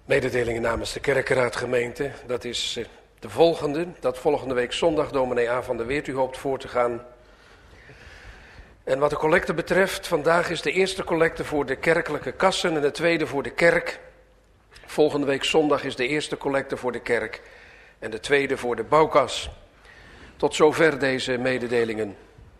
Mededelingen namens de kerkenraadgemeente, dat is de volgende. Dat volgende week zondag dominee A. van der Weert u hoopt voor te gaan. En wat de collecte betreft, vandaag is de eerste collecte voor de kerkelijke kassen en de tweede voor de kerk. Volgende week zondag is de eerste collecte voor de kerk en de tweede voor de bouwkas. Tot zover deze mededelingen.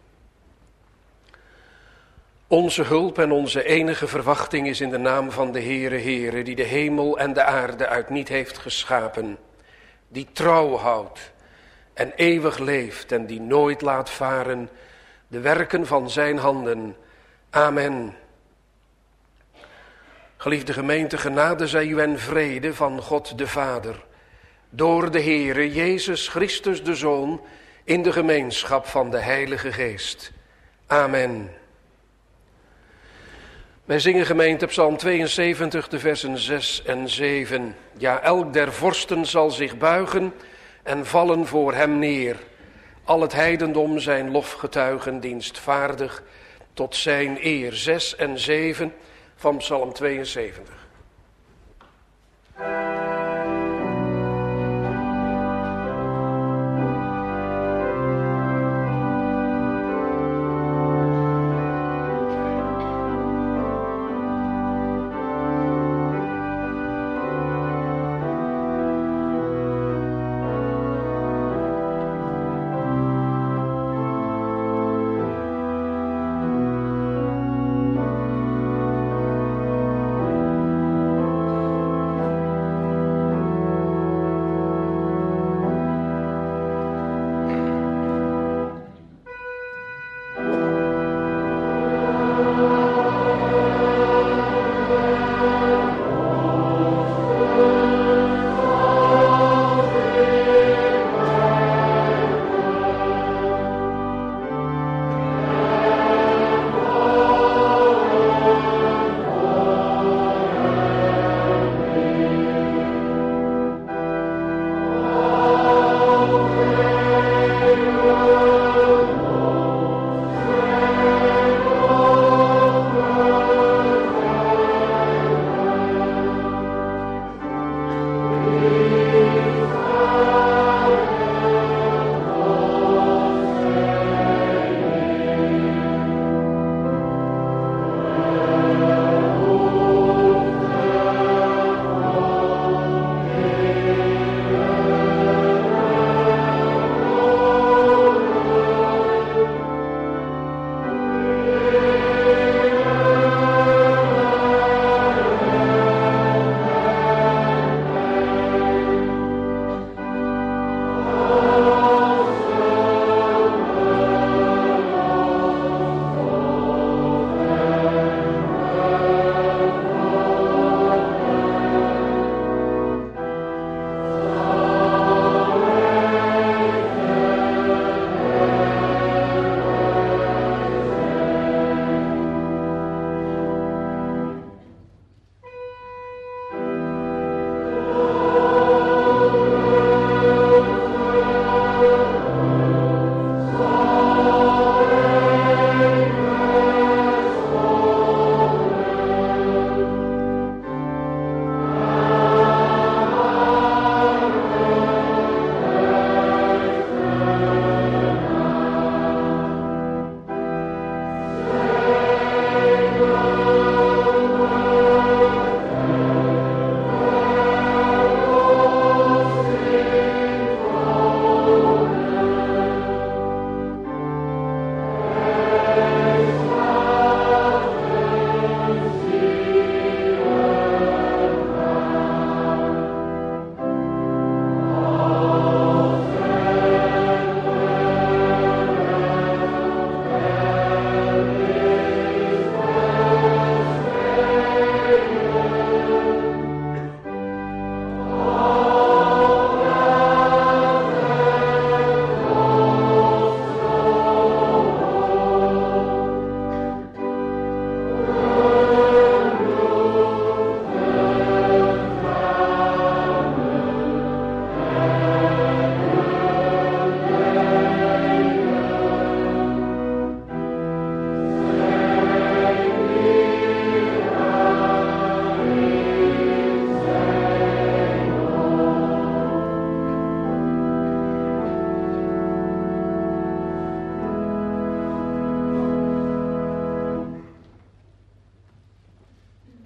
Onze hulp en onze enige verwachting is in de naam van de Heere, die de hemel en de aarde uit niet heeft geschapen, die trouw houdt en eeuwig leeft en die nooit laat varen de werken van zijn handen. Amen. Geliefde gemeente, genade zij u en vrede van God de Vader, door de Heere Jezus Christus de Zoon, in de gemeenschap van de Heilige Geest. Amen. Wij zingen gemeente Psalm 72, de versen 6 en 7. Ja, elk der vorsten zal zich buigen en vallen voor hem neer. Al het heidendom zijn lofgetuigen dienstvaardig tot zijn eer. 6 en 7 van Psalm 72.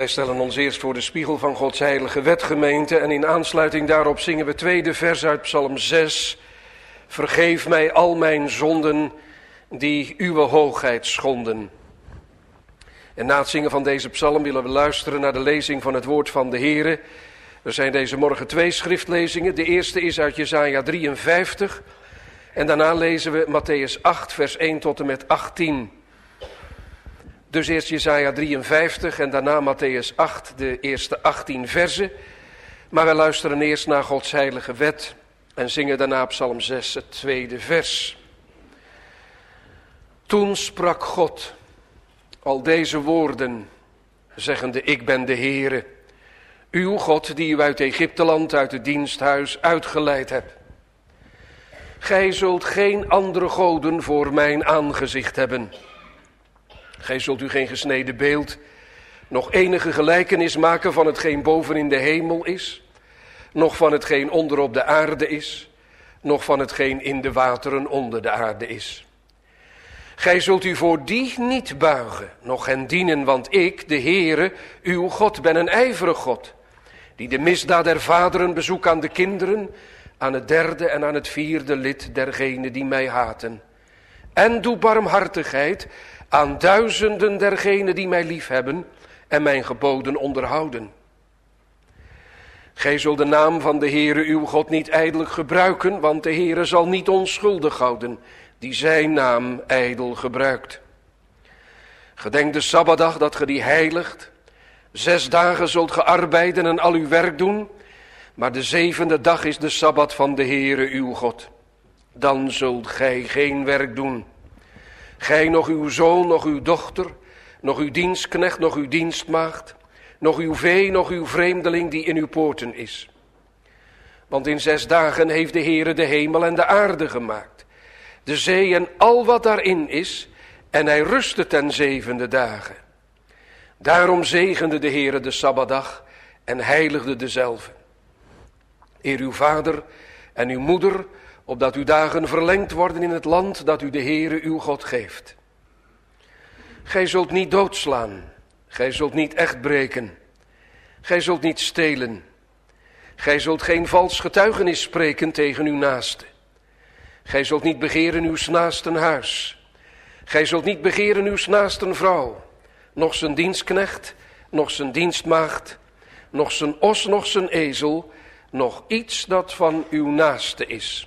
stellen ons eerst voor de spiegel van Gods heilige wet, gemeente, en in aansluiting daarop zingen we het tweede vers uit Psalm 6. Vergeef mij al mijn zonden die uw hoogheid schonden. En na het zingen van deze psalm willen we luisteren naar de lezing van het woord van de Heere. Er zijn deze morgen 2 schriftlezingen. De eerste is uit Jesaja 53 en daarna lezen we Mattheüs 8 vers 1 tot en met 18. Dus eerst Jesaja 53 en daarna Mattheüs 8, de eerste 18 verzen. Maar wij luisteren eerst naar Gods heilige wet en zingen daarna Psalm 6, het tweede vers. Toen sprak God al deze woorden, zeggende: Ik ben de Heere, uw God, die u uit Egypteland, uit het diensthuis uitgeleid hebt. Gij zult geen andere goden voor mijn aangezicht hebben. Gij zult u geen gesneden beeld, nog enige gelijkenis maken van hetgeen boven in de hemel is, nog van hetgeen onder op de aarde is, nog van hetgeen in de wateren onder de aarde is. Gij zult u voor die niet buigen, noch hen dienen, want ik, de Heere, uw God, ben een ijverig God, die de misdaad der vaderen bezoekt aan de kinderen, aan het 3e en aan het 4e lid dergenen die mij haten. En doe barmhartigheid aan duizenden dergenen die mij liefhebben en mijn geboden onderhouden. Gij zult de naam van de Heere uw God niet ijdelijk gebruiken, want de Heere zal niet onschuldig houden die zijn naam ijdel gebruikt. Gedenk de Sabbatdag dat ge die heiligt. 6 dagen zult ge arbeiden en al uw werk doen, maar de 7e dag is de Sabbat van de Heere uw God. Dan zult gij geen werk doen. Gij, nog uw zoon, nog uw dochter, nog uw dienstknecht, nog uw dienstmaagd, nog uw vee, nog uw vreemdeling die in uw poorten is. Want in 6 dagen heeft de Heere de hemel en de aarde gemaakt, de zee en al wat daarin is, en hij rustte ten 7e dagen. Daarom zegende de Heere de Sabbatdag en heiligde dezelve. Eer uw vader en uw moeder, opdat uw dagen verlengd worden in het land dat u de Heere uw God geeft. Gij zult niet doodslaan, gij zult niet echt breken, gij zult niet stelen, gij zult geen vals getuigenis spreken tegen uw naaste. Gij zult niet begeren uws naasten huis, gij zult niet begeren uws naasten vrouw, noch zijn dienstknecht, noch zijn dienstmaagd, noch zijn os, noch zijn ezel, nog iets dat van uw naaste is.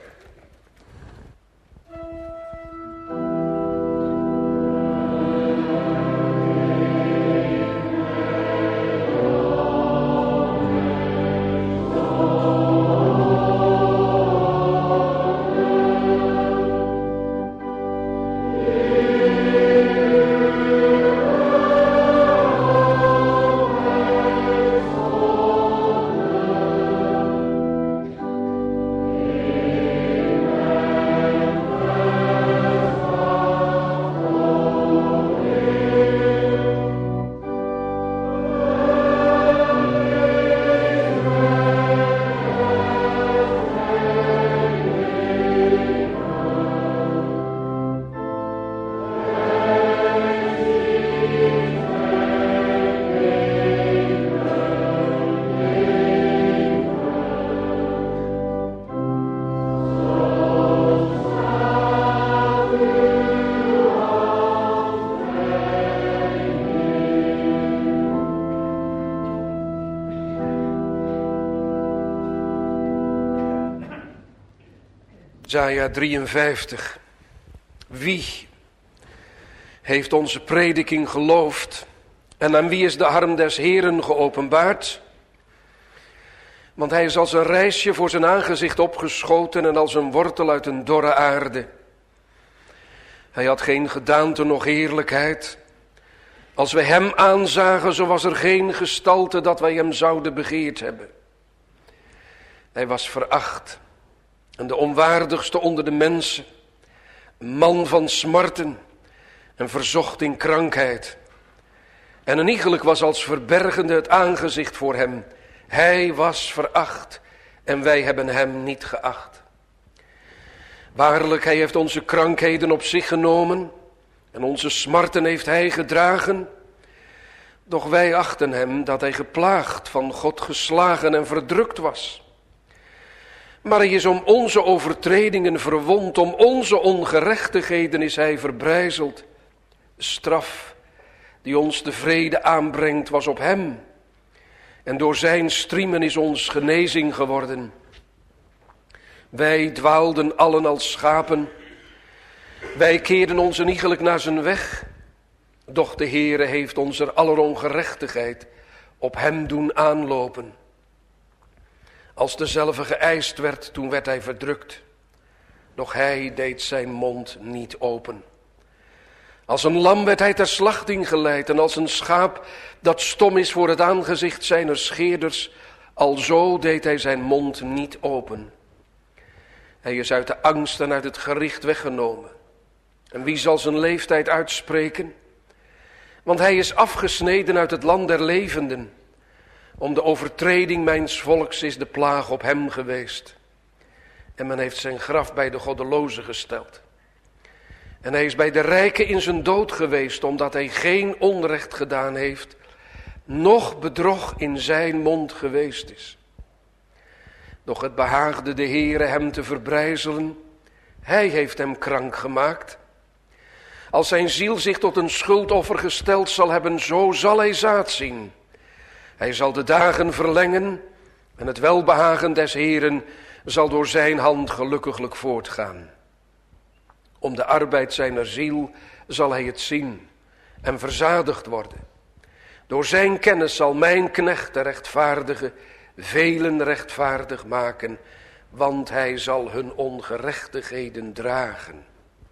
Jesaja 53. Wie heeft onze prediking geloofd en aan wie is de arm des Heeren geopenbaard? Want hij is als een rijsje voor zijn aangezicht opgeschoten en als een wortel uit een dorre aarde. Hij had geen gedaante noch heerlijkheid. Als we hem aanzagen, zo was er geen gestalte dat wij hem zouden begeerd hebben. Hij was veracht en de onwaardigste onder de mensen, een man van smarten en verzocht in krankheid. En een iegelijk was als verbergende het aangezicht voor hem. Hij was veracht en wij hebben hem niet geacht. Waarlijk, hij heeft onze krankheden op zich genomen en onze smarten heeft hij gedragen. Doch wij achten hem dat hij geplaagd, van God geslagen en verdrukt was. Maar hij is om onze overtredingen verwond, om onze ongerechtigheden is hij verbrijzeld. De straf die ons de vrede aanbrengt was op hem. En door zijn striemen is ons genezing geworden. Wij dwaalden allen als schapen. Wij keerden ons iegelijk naar zijn weg. Doch de Heere heeft onze aller ongerechtigheid op hem doen aanlopen. Als dezelfde geëist werd, toen werd hij verdrukt. Doch hij deed zijn mond niet open. Als een lam werd hij ter slachting geleid en als een schaap dat stom is voor het aangezicht zijner scheerders, alzo deed hij zijn mond niet open. Hij is uit de angst en uit het gericht weggenomen. En wie zal zijn leeftijd uitspreken? Want hij is afgesneden uit het land der levenden. Om de overtreding mijns volks is de plaag op hem geweest. En men heeft zijn graf bij de goddelozen gesteld. En hij is bij de rijken in zijn dood geweest, omdat hij geen onrecht gedaan heeft, noch bedrog in zijn mond geweest is. Doch het behaagde de Heere hem te verbrijzelen. Hij heeft hem krank gemaakt. Als zijn ziel zich tot een schuldoffer gesteld zal hebben, zo zal hij zaad zien. Hij zal de dagen verlengen en het welbehagen des Heeren zal door zijn hand gelukkiglijk voortgaan. Om de arbeid zijner ziel zal hij het zien en verzadigd worden. Door zijn kennis zal mijn knecht de rechtvaardige velen rechtvaardig maken, want hij zal hun ongerechtigheden dragen.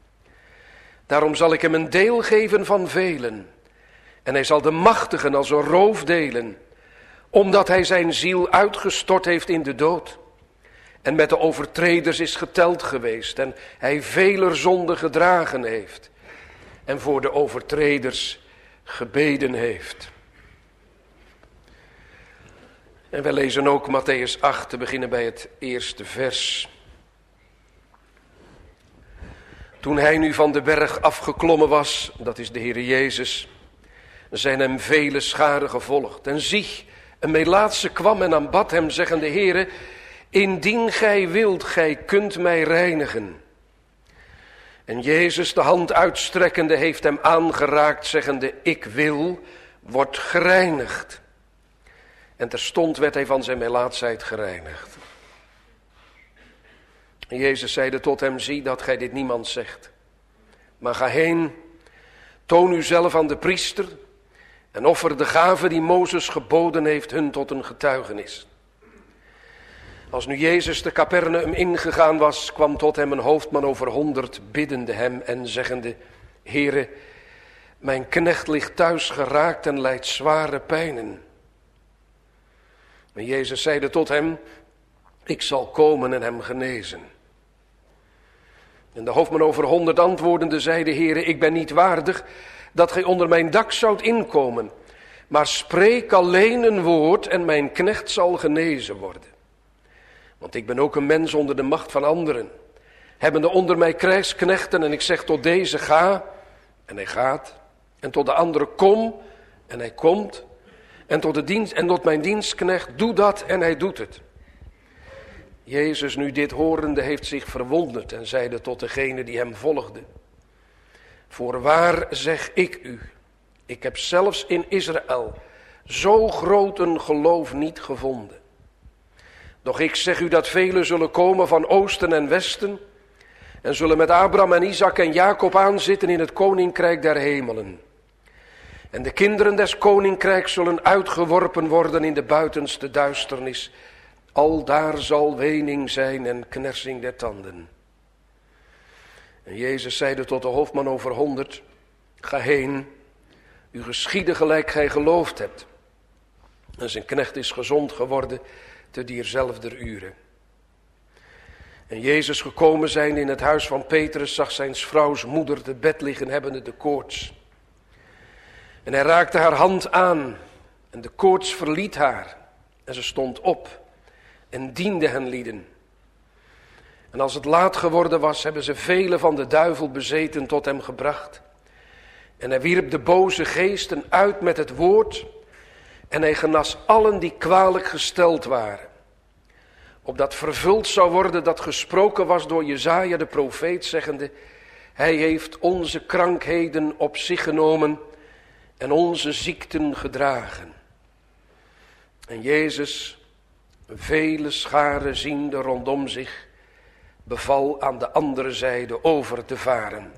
Daarom zal ik hem een deel geven van velen, en hij zal de machtigen als een roof delen, omdat hij zijn ziel uitgestort heeft in de dood. En met de overtreders is geteld geweest en hij veler zonde gedragen heeft. En voor de overtreders gebeden heeft. En wij lezen ook Mattheüs 8, te beginnen bij het eerste vers. Toen hij nu van de berg afgeklommen was, dat is de Heer Jezus, zijn hem vele scharen gevolgd. En zie, een Melaatse kwam en aanbad hem, zeggende: Heere, indien gij wilt, gij kunt mij reinigen. En Jezus, de hand uitstrekkende, heeft hem aangeraakt, zeggende: ik wil, word gereinigd. En terstond werd hij van zijn melaatsheid gereinigd. En Jezus zeide tot hem: zie dat gij dit niemand zegt. Maar ga heen, toon uzelf aan de priester en offer de gave die Mozes geboden heeft hun tot een getuigenis. Als nu Jezus de Capernaum ingegaan was, kwam tot hem een hoofdman over 100, biddende hem en zeggende: Heere, mijn knecht ligt thuis geraakt en lijdt zware pijnen. En Jezus zeide tot hem: ik zal komen en hem genezen. En de hoofdman over 100 antwoordende zeide: Heere, ik ben niet waardig dat gij onder mijn dak zoudt inkomen, maar spreek alleen een woord en mijn knecht zal genezen worden. Want ik ben ook een mens onder de macht van anderen, hebbende onder mij krijgsknechten, en ik zeg tot deze: ga, en hij gaat, en tot de andere: kom, en hij komt, en tot mijn dienstknecht: doe dat, en hij doet het. Jezus nu dit horende heeft zich verwonderd en zeide tot degene die hem volgde: voorwaar zeg ik u, ik heb zelfs in Israël zo groot een geloof niet gevonden. Doch ik zeg u dat velen zullen komen van oosten en westen en zullen met Abraham en Isaac en Jacob aanzitten in het koninkrijk der hemelen. En de kinderen des koninkrijks zullen uitgeworpen worden in de buitenste duisternis. Aldaar zal wening zijn en knersing der tanden. En Jezus zeide tot de hoofdman over 100: ga heen, u geschiede gelijk gij geloofd hebt. En zijn knecht is gezond geworden te dierzelfder uren. En Jezus gekomen zijn in het huis van Petrus, zag zijn vrouws moeder te bed liggen, hebbende de koorts. En hij raakte haar hand aan en de koorts verliet haar. En ze stond op en diende hen lieden. En als het laat geworden was, hebben ze velen van de duivel bezeten tot hem gebracht. En hij wierp de boze geesten uit met het woord. En hij genas allen die kwalijk gesteld waren. Opdat vervuld zou worden dat gesproken was door Jesaja de profeet, zeggende: hij heeft onze krankheden op zich genomen en onze ziekten gedragen. En Jezus, vele scharen ziende rondom zich, beval aan de andere zijde over te varen.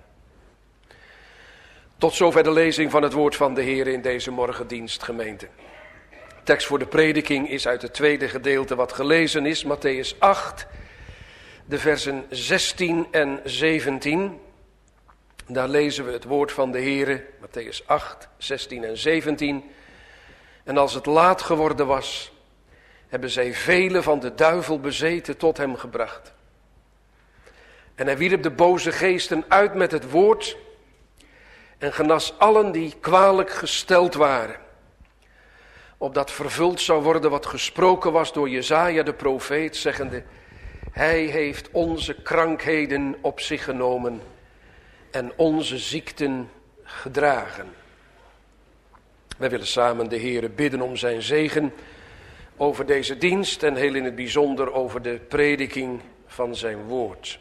Tot zover de lezing van het woord van de Heer in deze morgendienst, gemeente. Tekst voor de prediking is uit het tweede gedeelte wat gelezen is, Mattheüs 8, de versen 16 en 17. Daar lezen we het woord van de Heer, Mattheüs 8, 16 en 17. En als het laat geworden was, hebben zij vele van de duivel bezeten tot hem gebracht. En hij wierp de boze geesten uit met het woord en genas allen die kwalijk gesteld waren. Opdat vervuld zou worden wat gesproken was door Jesaja de profeet, zeggende: hij heeft onze krankheden op zich genomen en onze ziekten gedragen. Wij willen samen de Heere bidden om zijn zegen over deze dienst en heel in het bijzonder over de prediking van zijn woord.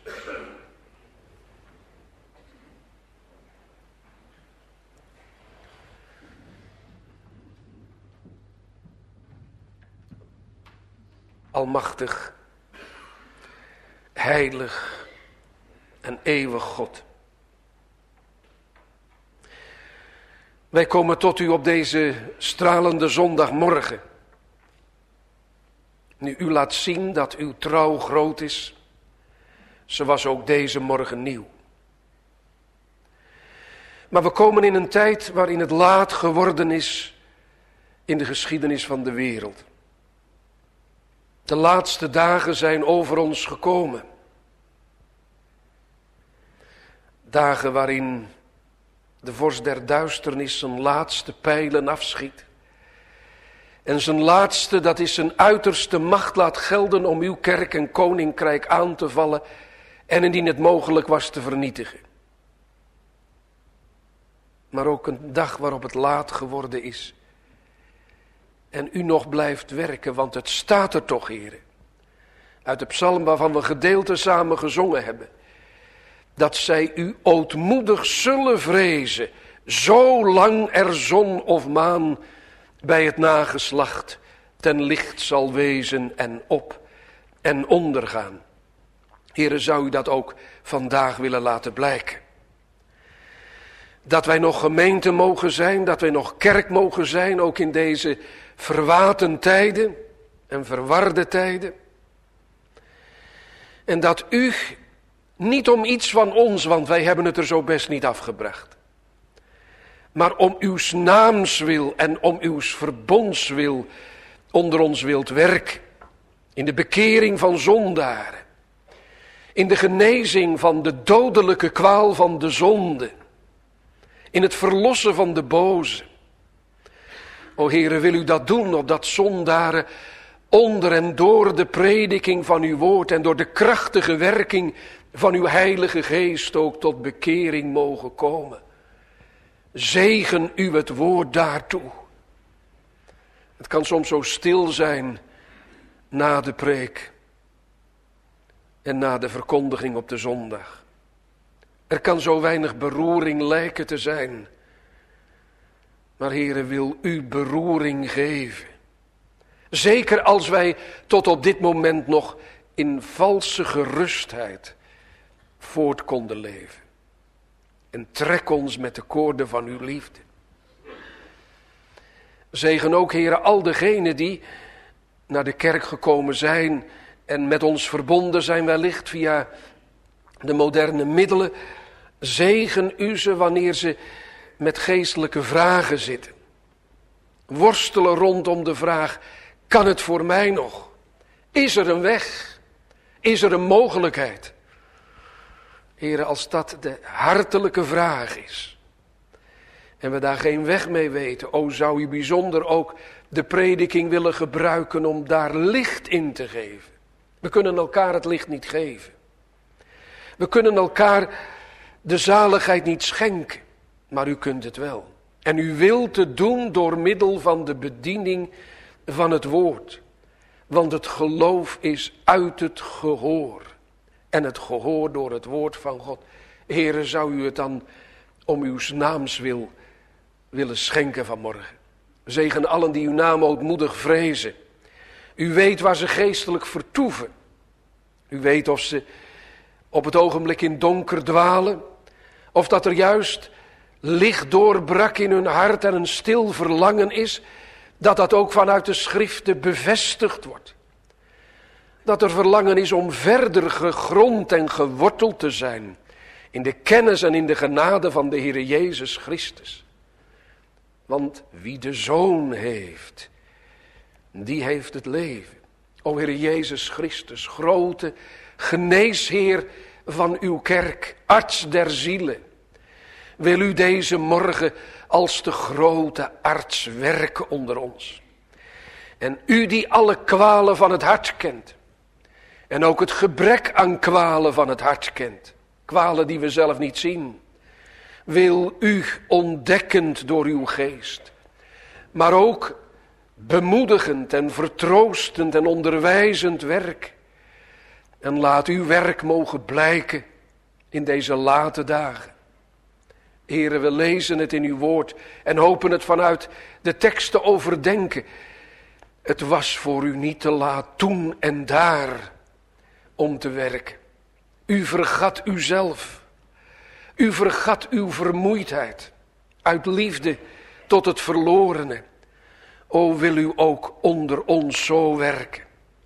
Almachtig, heilig en eeuwig God. Wij komen tot u op deze stralende zondagmorgen. Nu u laat zien dat uw trouw groot is, zo was ook deze morgen nieuw. Maar we komen in een tijd waarin het laat geworden is in de geschiedenis van de wereld. De laatste dagen zijn over ons gekomen. Dagen waarin de vorst der duisternis zijn laatste pijlen afschiet. En zijn laatste, dat is zijn uiterste macht laat gelden om uw kerk en koninkrijk aan te vallen en indien het mogelijk was te vernietigen. Maar ook een dag waarop het laat geworden is. En u nog blijft werken, want het staat er toch, heren. Uit de psalm waarvan we gedeelten samen gezongen hebben. Dat zij u ootmoedig zullen vrezen, zolang er zon of maan bij het nageslacht ten licht zal wezen en op en ondergaan. Heren, zou u dat ook vandaag willen laten blijken. Dat wij nog gemeente mogen zijn, dat wij nog kerk mogen zijn, ook in deze verwaten tijden en verwarde tijden. En dat u, niet om iets van ons, want wij hebben het er zo best niet afgebracht. Maar om uw naams wil en om uw verbonds wil onder ons wilt werken. In de bekering van zondaren. In de genezing van de dodelijke kwaal van de zonde. In het verlossen van de boze. O Heere, wil u dat doen, opdat zondaren onder en door de prediking van uw woord en door de krachtige werking van uw heilige geest ook tot bekering mogen komen. Zegen u het woord daartoe. Het kan soms zo stil zijn na de preek en na de verkondiging op de zondag. Er kan zo weinig beroering lijken te zijn. Maar Heere, wil u beroering geven. Zeker als wij tot op dit moment nog in valse gerustheid voort konden leven. En trek ons met de koorden van uw liefde. Zegen ook, Heere, al degenen die naar de kerk gekomen zijn en met ons verbonden zijn wellicht via de moderne middelen. Zegen u ze wanneer ze met geestelijke vragen zitten. Worstelen rondom de vraag, kan het voor mij nog? Is er een weg? Is er een mogelijkheid? Heere, als dat de hartelijke vraag is en we daar geen weg mee weten, o zou u bijzonder ook de prediking willen gebruiken om daar licht in te geven. We kunnen elkaar het licht niet geven. We kunnen elkaar de zaligheid niet schenken. maar u kunt het wel. En u wilt het doen door middel van de bediening van het woord. Want het geloof is uit het gehoor. En het gehoor door het woord van God. Heere, zou u het dan om uw naams willen schenken vanmorgen. Zegen allen die uw naam ootmoedig vrezen. U weet waar ze geestelijk vertoeven. U weet of ze op het ogenblik in donker dwalen. Of dat er juist licht doorbrak in hun hart en een stil verlangen is. Dat ook vanuit de schriften bevestigd wordt. Dat er verlangen is om verder gegrond en geworteld te zijn. In de kennis en in de genade van de Heere Jezus Christus. Want wie de Zoon heeft, die heeft het leven. O Heere Jezus Christus, grote geneesheer van uw kerk, arts der zielen. Wil u deze morgen als de grote arts werken onder ons. En u die alle kwalen van het hart kent. En ook het gebrek aan kwalen van het hart kent. Kwalen die we zelf niet zien. Wil u ontdekkend door uw geest. Maar ook bemoedigend en vertroostend en onderwijzend werk. En laat uw werk mogen blijken in deze late dagen. Heere, we lezen het in uw woord en hopen het vanuit de tekst te overdenken. Het was voor u niet te laat toen en daar om te werken. U vergat uzelf. U vergat uw vermoeidheid. Uit liefde tot het verlorene. O, wil u ook onder ons zo werken.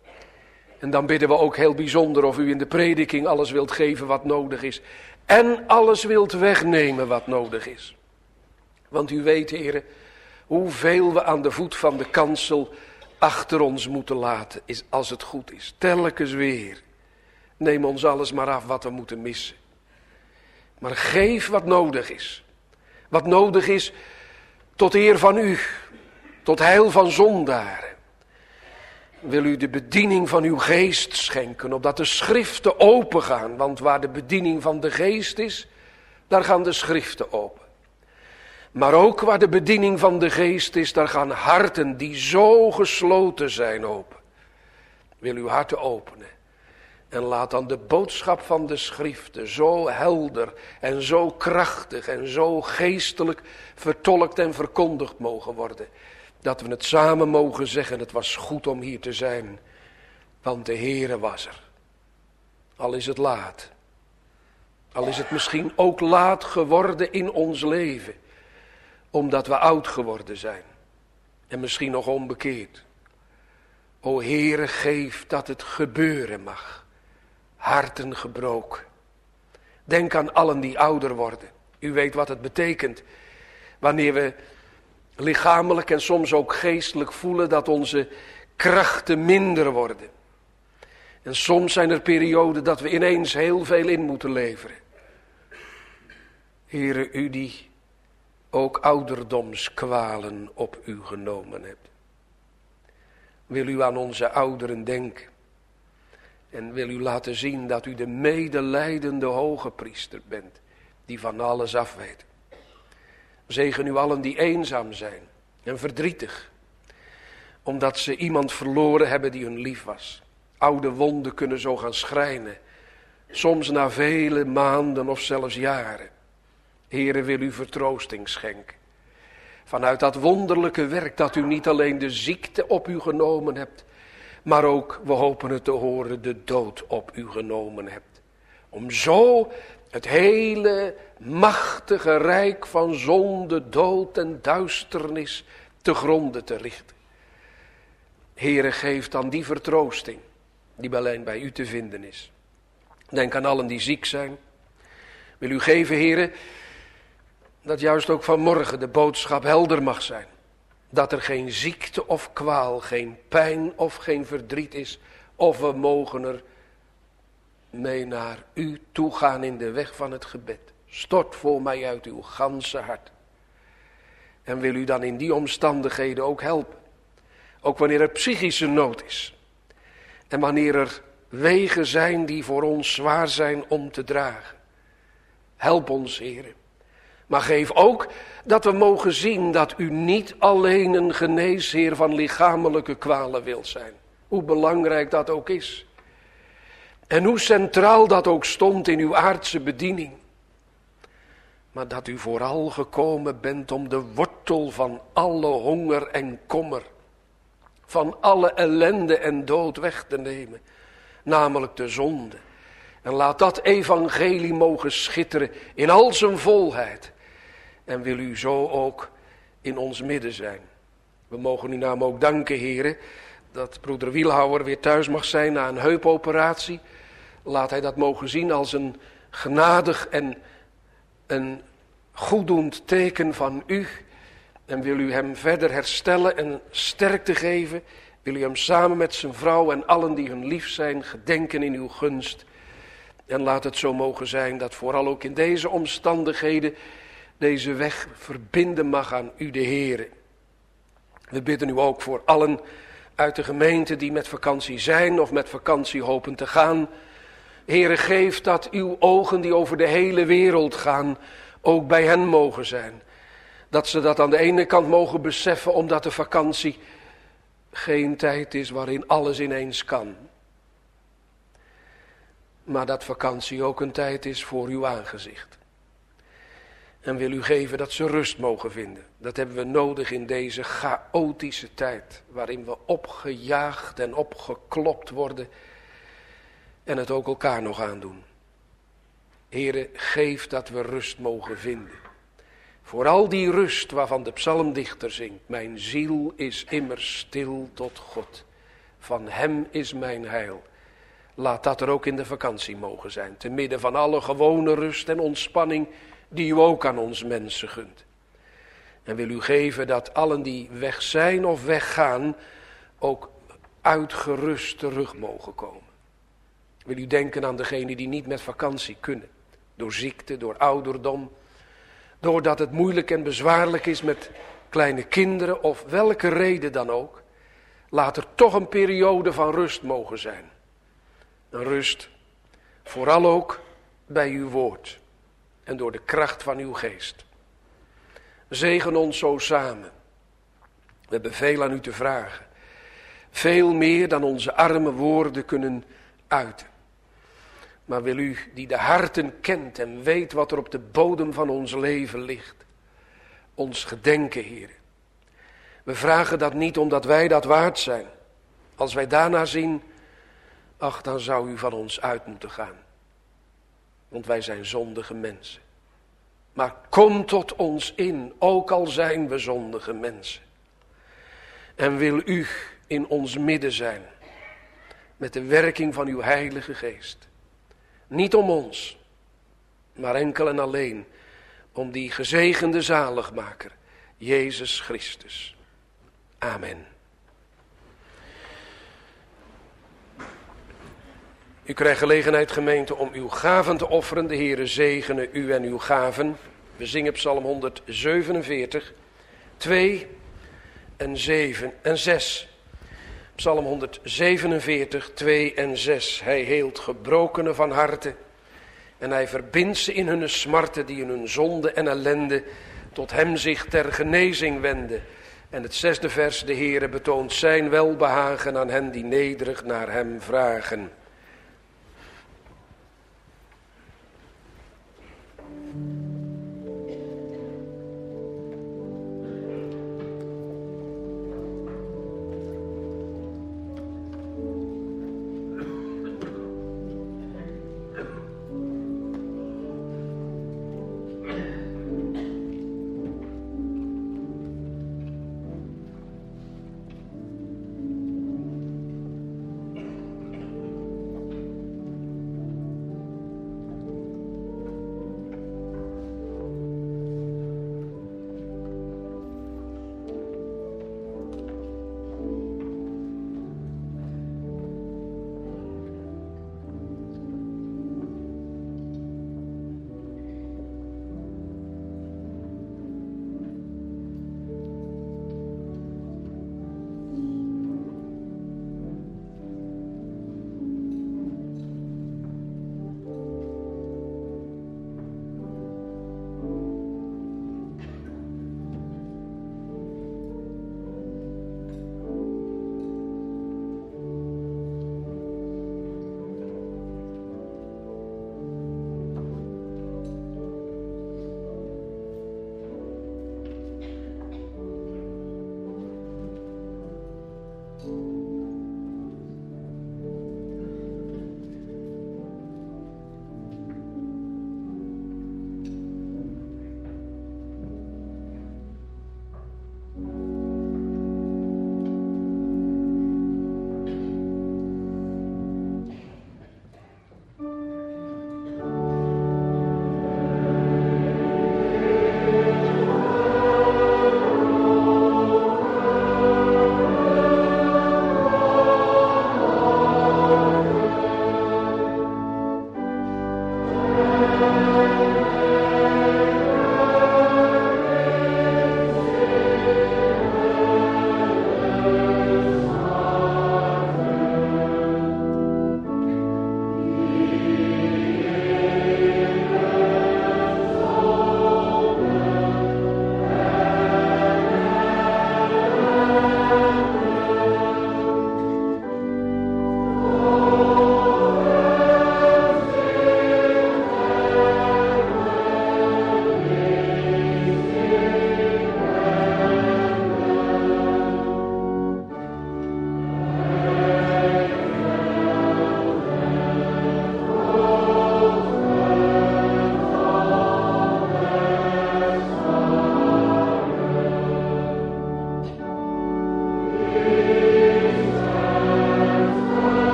En dan bidden we ook heel bijzonder of u in de prediking alles wilt geven wat nodig is. En alles wilt wegnemen wat nodig is. Want u weet, heren, hoeveel we aan de voet van de kansel achter ons moeten laten, is als het goed is. Telkens weer. Neem ons alles maar af wat we moeten missen. Maar geef wat nodig is. Wat nodig is tot eer van u. Tot heil van zondaren. Wil u de bediening van uw geest schenken, opdat de schriften open gaan. Want waar de bediening van de geest is, daar gaan de schriften open. Maar ook waar de bediening van de geest is, daar gaan harten die zo gesloten zijn open. Wil uw harten openen. En laat dan de boodschap van de schriften zo helder en zo krachtig en zo geestelijk vertolkt en verkondigd mogen worden. Dat we het samen mogen zeggen, het was goed om hier te zijn, want de Heere was er. Al is het laat. Al is het misschien ook laat geworden in ons leven, omdat we oud geworden zijn. En misschien nog onbekeerd. O Heere, geef dat het gebeuren mag. Harten gebroken. Denk aan allen die ouder worden. U weet wat het betekent wanneer we lichamelijk en soms ook geestelijk voelen dat onze krachten minder worden. En soms zijn er perioden dat we ineens heel veel in moeten leveren. Heere, u die ook ouderdomskwalen op u genomen hebt. Wil u aan onze ouderen denken. En wil u laten zien dat u de medelijdende hoge priester bent. Die van alles af weet. Zegen u allen die eenzaam zijn en verdrietig. Omdat ze iemand verloren hebben die hun lief was. Oude wonden kunnen zo gaan schrijnen. Soms na vele maanden of zelfs jaren. Heere, wil u vertroosting schenken. Vanuit dat wonderlijke werk dat u niet alleen de ziekte op u genomen hebt. Maar ook, we hopen het te horen, de dood op u genomen hebt. Om zo het hele machtige rijk van zonde, dood en duisternis te gronden te richten. Heere, geef dan die vertroosting die alleen bij u te vinden is. Denk aan allen die ziek zijn. Wil u geven, Heere, dat juist ook vanmorgen de boodschap helder mag zijn. Dat er geen ziekte of kwaal, geen pijn of geen verdriet is. Of we mogen er mee naar u toe gaan in de weg van het gebed. Stort voor mij uit uw ganse hart. En wil u dan in die omstandigheden ook helpen. Ook wanneer er psychische nood is. En wanneer er wegen zijn die voor ons zwaar zijn om te dragen. Help ons, Heere. Maar geef ook dat we mogen zien dat u niet alleen een geneesheer van lichamelijke kwalen wilt zijn. Hoe belangrijk dat ook is. En hoe centraal dat ook stond in uw aardse bediening. Maar dat u vooral gekomen bent om de wortel van alle honger en kommer, van alle ellende en dood weg te nemen. Namelijk de zonde. En laat dat evangelie mogen schitteren in al zijn volheid. En wil u zo ook in ons midden zijn. We mogen uw naam ook danken, heren, dat broeder Wielhouwer weer thuis mag zijn na een heupoperatie. Laat hij dat mogen zien als een genadig en een goeddoend teken van u. En wil u hem verder herstellen en sterkte geven. Wil u hem samen met zijn vrouw en allen die hun lief zijn gedenken in uw gunst. En laat het zo mogen zijn dat vooral ook in deze omstandigheden deze weg verbinden mag aan u de Heere. We bidden u ook voor allen uit de gemeente die met vakantie zijn of met vakantie hopen te gaan. Heere, geef dat uw ogen die over de hele wereld gaan ook bij hen mogen zijn. Dat ze dat aan de ene kant mogen beseffen omdat de vakantie geen tijd is waarin alles ineens kan. Maar dat vakantie ook een tijd is voor uw aangezicht. En wil u geven dat ze rust mogen vinden. Dat hebben we nodig in deze chaotische tijd. Waarin we opgejaagd en opgeklopt worden. En het ook elkaar nog aandoen. Heere, geef dat we rust mogen vinden. Vooral die rust waarvan de psalmdichter zingt. Mijn ziel is immers stil tot God. Van hem is mijn heil. Laat dat er ook in de vakantie mogen zijn. Te midden van alle gewone rust en ontspanning die u ook aan ons mensen gunt. En wil u geven dat allen die weg zijn of weggaan ook uitgerust terug mogen komen. Wil u denken aan degenen die niet met vakantie kunnen. Door ziekte, door ouderdom. Doordat het moeilijk en bezwaarlijk is met kleine kinderen of welke reden dan ook. Laat er toch een periode van rust mogen zijn. Een rust, vooral ook bij uw woord en door de kracht van uw geest. Zegen ons zo samen. We hebben veel aan u te vragen. Veel meer dan onze arme woorden kunnen uiten. Maar wil u, die de harten kent en weet wat er op de bodem van ons leven ligt, ons gedenken, Heer. We vragen dat niet omdat wij dat waard zijn. Als wij daarna zien, ach, dan zou u van ons uit moeten gaan. Want wij zijn zondige mensen. Maar kom tot ons in, ook al zijn we zondige mensen. En wil u in ons midden zijn, met de werking van uw Heilige Geest. Niet om ons, maar enkel en alleen om die gezegende zaligmaker, Jezus Christus. Amen. U krijgt gelegenheid, gemeente, om uw gaven te offeren. De Heere zegene u en uw gaven. We zingen Psalm 147, 2 en 7 en 6. Psalm 147, 2 en 6. Hij heelt gebrokenen van harte. En hij verbindt ze in hun smarten die in hun zonde en ellende tot hem zich ter genezing wenden. En het 6e vers, de Heere betoont zijn welbehagen aan hen die nederig naar hem vragen.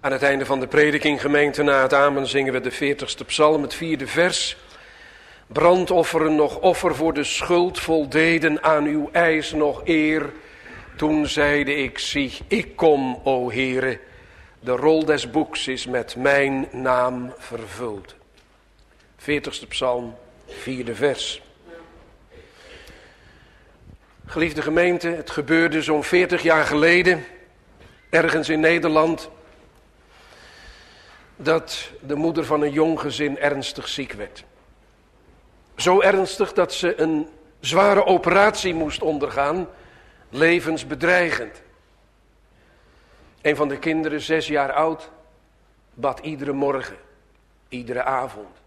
Aan het einde van de prediking, gemeente, na het amen zingen we de 40ste psalm, het 4e vers. Brandofferen nog offer voor de schuld voldeden aan uw eis nog eer. Toen zeide ik, zie, ik kom, o Heere. De rol des boeks is met mijn naam vervuld. 40ste psalm, 4e vers. Geliefde gemeente, het gebeurde zo'n 40 jaar geleden, ergens in Nederland, dat de moeder van een jong gezin ernstig ziek werd. Zo ernstig dat ze een zware operatie moest ondergaan, levensbedreigend. Een van de kinderen, 6 jaar oud, bad iedere morgen, iedere avond: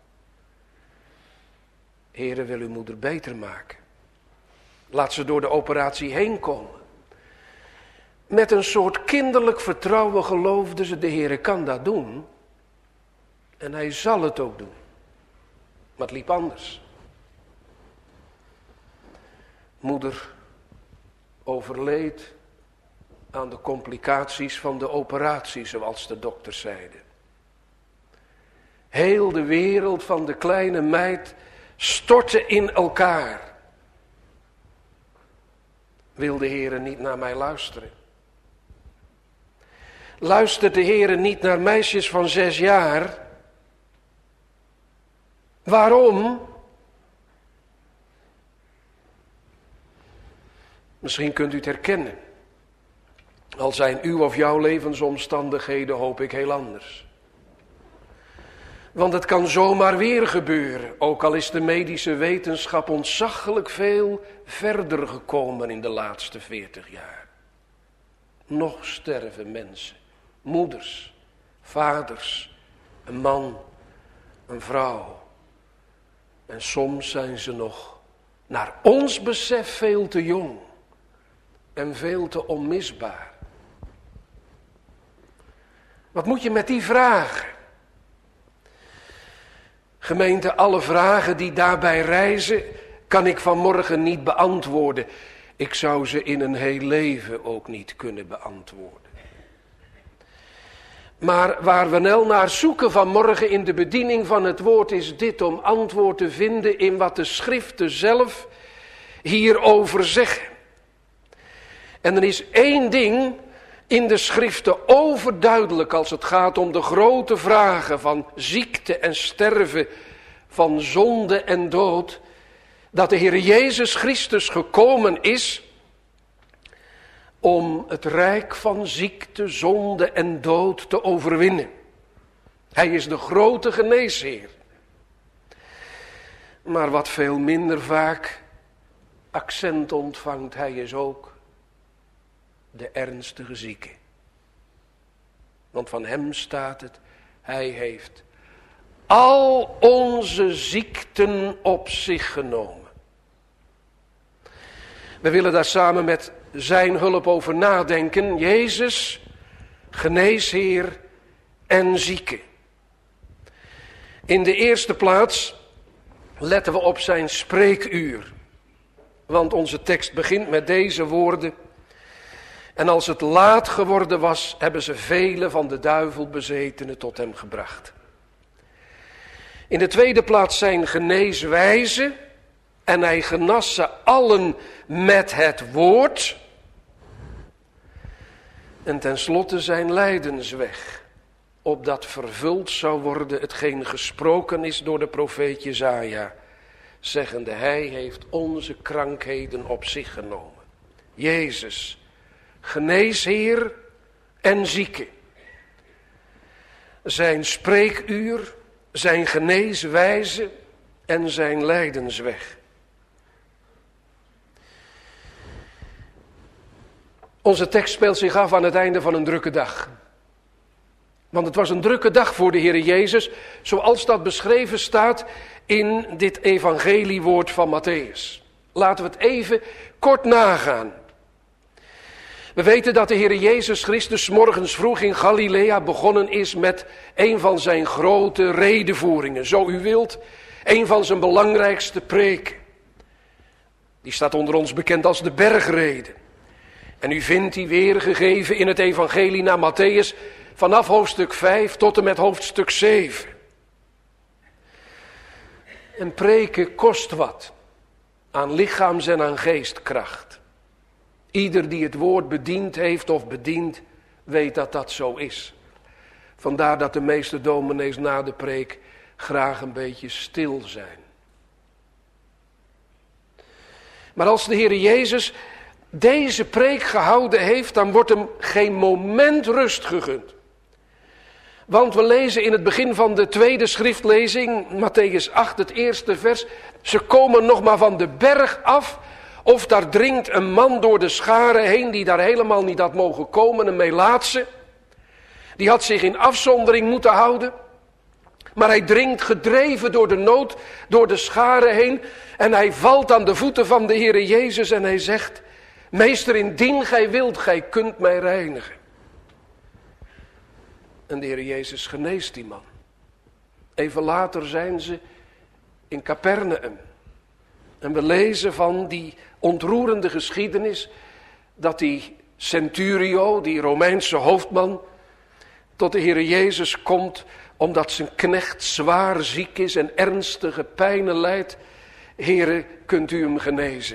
Heere, wil uw moeder beter maken. Laat ze door de operatie heen komen. Met een soort kinderlijk vertrouwen geloofde ze, de Heere kan dat doen. En hij zal het ook doen. Maar het liep anders. Moeder overleed aan de complicaties van de operatie, zoals de dokters zeiden. Heel de wereld van de kleine meid stortte in elkaar. Wil de Heere niet naar mij luisteren? Luistert de Heere niet naar meisjes van 6 jaar? Waarom? Misschien kunt u het herkennen. Al zijn uw of jouw levensomstandigheden, hoop ik, heel anders. Want het kan zomaar weer gebeuren, ook al is de medische wetenschap ontzaglijk veel verder gekomen in de laatste 40 jaar. Nog sterven mensen, moeders, vaders, een man, een vrouw. En soms zijn ze nog, naar ons besef, veel te jong en veel te onmisbaar. Wat moet je met die vragen? Gemeente, alle vragen die daarbij rijzen, kan ik vanmorgen niet beantwoorden. Ik zou ze in een heel leven ook niet kunnen beantwoorden. Maar waar we wel naar zoeken vanmorgen in de bediening van het woord is dit, om antwoord te vinden in wat de schriften zelf hierover zeggen. En er is 1 ding in de schriften overduidelijk als het gaat om de grote vragen van ziekte en sterven, van zonde en dood, dat de Heer Jezus Christus gekomen is om het rijk van ziekte, zonde en dood te overwinnen. Hij is de grote geneesheer. Maar wat veel minder vaak accent ontvangt, hij is ook de ernstige zieke. Want van hem staat het, hij heeft al onze ziekten op zich genomen. We willen daar samen met zijn hulp over nadenken. Jezus, geneesheer en zieke. In de eerste plaats letten we op zijn spreekuur. Want onze tekst begint met deze woorden: en als het laat geworden was, hebben ze vele van de duivel bezetenen tot hem gebracht. In de tweede plaats zijn geneeswijze, en hij genas ze allen met het woord. En tenslotte zijn lijdensweg, opdat vervuld zou worden hetgeen gesproken is door de profeet Jesaja, zeggende, hij heeft onze krankheden op zich genomen. Jezus, geneesheer en zieke. Zijn spreekuur, zijn geneeswijze en zijn lijdensweg. Onze tekst speelt zich af aan het einde van een drukke dag. Want het was een drukke dag voor de Heer Jezus, zoals dat beschreven staat in dit evangeliewoord van Matthäus. Laten we het even kort nagaan. We weten dat de Heer Jezus Christus morgens vroeg in Galilea begonnen is met een van zijn grote redevoeringen. Zo u wilt, een van zijn belangrijkste preken. Die staat onder ons bekend als de bergrede. En u vindt die weergegeven in het evangelie naar Matthäus vanaf hoofdstuk 5 tot en met hoofdstuk 7. En preken kost wat, aan lichaams- en aan geestkracht. Ieder die het woord bediend heeft of bedient, weet dat dat zo is. Vandaar dat de meeste dominees na de preek graag een beetje stil zijn. Maar als de Heer Jezus deze preek gehouden heeft, dan wordt hem geen moment rust gegund. Want we lezen in het begin van de tweede schriftlezing, Mattheüs 8, het eerste vers. Ze komen nog maar van de berg af, of daar dringt een man door de scharen heen die daar helemaal niet had mogen komen, een Melaatse. Die had zich in afzondering moeten houden. Maar hij dringt gedreven door de nood, door de scharen heen. En hij valt aan de voeten van de Heere Jezus en hij zegt: Meester, indien gij wilt, gij kunt mij reinigen. En de Heere Jezus geneest die man. Even later zijn ze in Capernaum. En we lezen van die ontroerende geschiedenis dat die centurio, die Romeinse hoofdman, tot de Heere Jezus komt omdat zijn knecht zwaar ziek is en ernstige pijnen lijdt. Heere, kunt u hem genezen?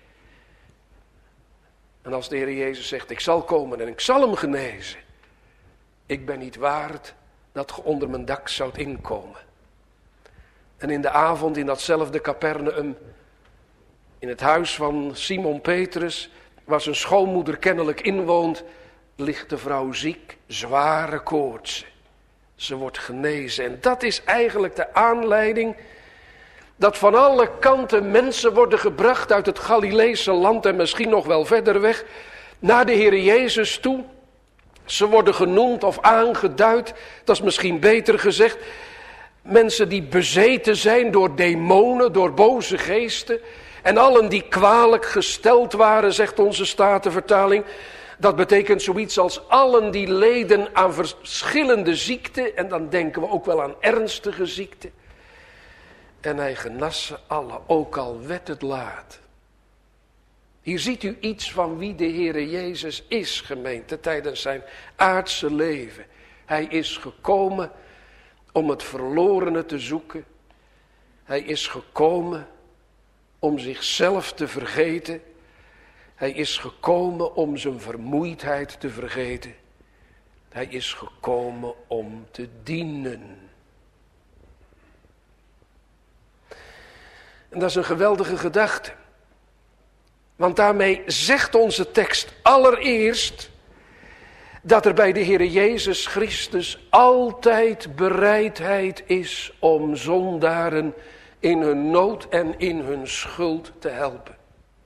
En als de Heere Jezus zegt: ik zal komen en ik zal hem genezen. Ik ben niet waard dat ge onder mijn dak zoudt inkomen. En in de avond in datzelfde Capernaum, in het huis van Simon Petrus, waar zijn schoonmoeder kennelijk inwoont, ligt de vrouw ziek, zware koortsen. Ze wordt genezen. En dat is eigenlijk de aanleiding dat van alle kanten mensen worden gebracht uit het Galileese land en misschien nog wel verder weg naar de Heer Jezus toe. Ze worden genoemd of aangeduid, dat is misschien beter gezegd, mensen die bezeten zijn door demonen, door boze geesten. En allen die kwalijk gesteld waren, zegt onze Statenvertaling. Dat betekent zoiets als allen die leden aan verschillende ziekten. En dan denken we ook wel aan ernstige ziekten. En hij genas ze allen, ook al werd het laat. Hier ziet u iets van wie de Heere Jezus is, gemeente, tijdens zijn aardse leven. Hij is gekomen om het verlorene te zoeken. Hij is gekomen om zichzelf te vergeten. Hij is gekomen om zijn vermoeidheid te vergeten. Hij is gekomen om te dienen. En dat is een geweldige gedachte. Want daarmee zegt onze tekst allereerst dat er bij de Heere Jezus Christus altijd bereidheid is om zondaren in hun nood en in hun schuld te helpen.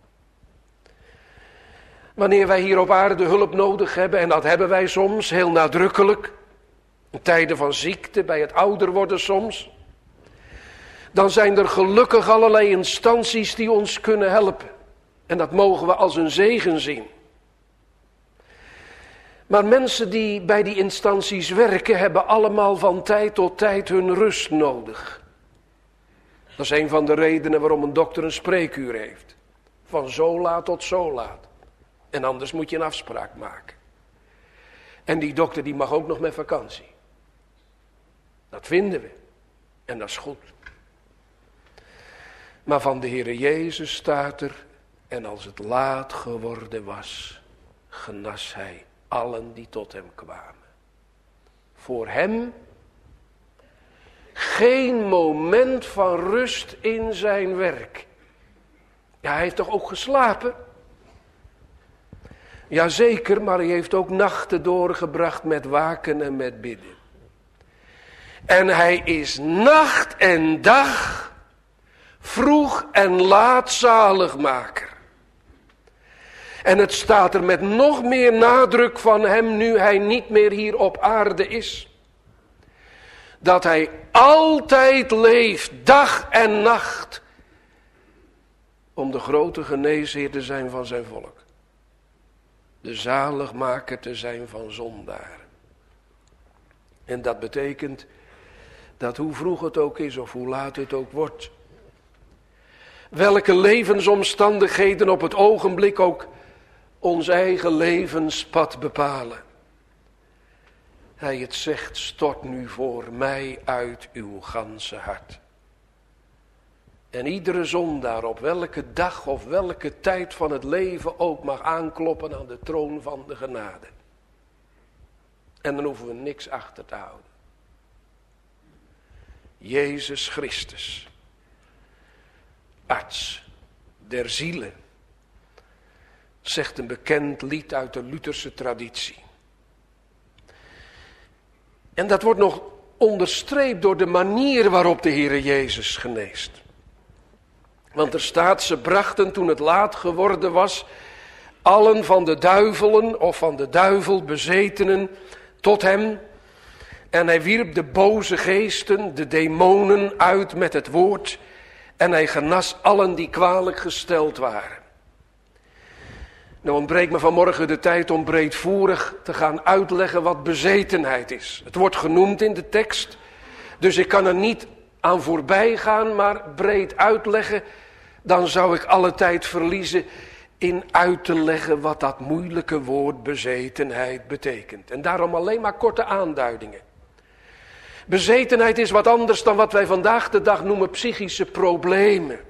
Wanneer wij hier op aarde hulp nodig hebben, en dat hebben wij soms heel nadrukkelijk, in tijden van ziekte, bij het ouder worden soms, dan zijn er gelukkig allerlei instanties die ons kunnen helpen. En dat mogen we als een zegen zien. Maar mensen die bij die instanties werken, hebben allemaal van tijd tot tijd hun rust nodig. Dat is een van de redenen waarom een dokter een spreekuur heeft. Van zo laat tot zo laat. En anders moet je een afspraak maken. En die dokter die mag ook nog met vakantie. Dat vinden we. En dat is goed. Maar van de Heere Jezus staat er: en als het laat geworden was, genas hij allen die tot hem kwamen. Voor hem geen moment van rust in zijn werk. Ja, hij heeft toch ook geslapen? Jazeker, maar hij heeft ook nachten doorgebracht met waken en met bidden. En hij is nacht en dag, vroeg en laat zaligmaker. En het staat er met nog meer nadruk van hem, nu hij niet meer hier op aarde is, dat hij altijd leeft, dag en nacht, om de grote geneesheer te zijn van zijn volk. De zaligmaker te zijn van zondaren. En dat betekent dat hoe vroeg het ook is of hoe laat het ook wordt, welke levensomstandigheden op het ogenblik ook ons eigen levenspad bepalen, hij het zegt, stort nu voor mij uit uw ganse hart. En iedere zondaar op welke dag of welke tijd van het leven ook mag aankloppen aan de troon van de genade. En dan hoeven we niks achter te houden. Jezus Christus, arts der zielen, zegt een bekend lied uit de Lutherse traditie. En dat wordt nog onderstreept door de manier waarop de Heere Jezus geneest. Want er staat, ze brachten toen het laat geworden was, allen van de duivelen of van de duivel bezetenen tot hem. En hij wierp de boze geesten, de demonen uit met het woord. En hij genas allen die kwalijk gesteld waren. Nou ontbreekt me vanmorgen de tijd om breedvoerig te gaan uitleggen wat bezetenheid is. Het wordt genoemd in de tekst, dus ik kan er niet aan voorbij gaan, maar breed uitleggen. Dan zou ik alle tijd verliezen in uit te leggen wat dat moeilijke woord bezetenheid betekent. En daarom alleen maar korte aanduidingen. Bezetenheid is wat anders dan wat wij vandaag de dag noemen psychische problemen.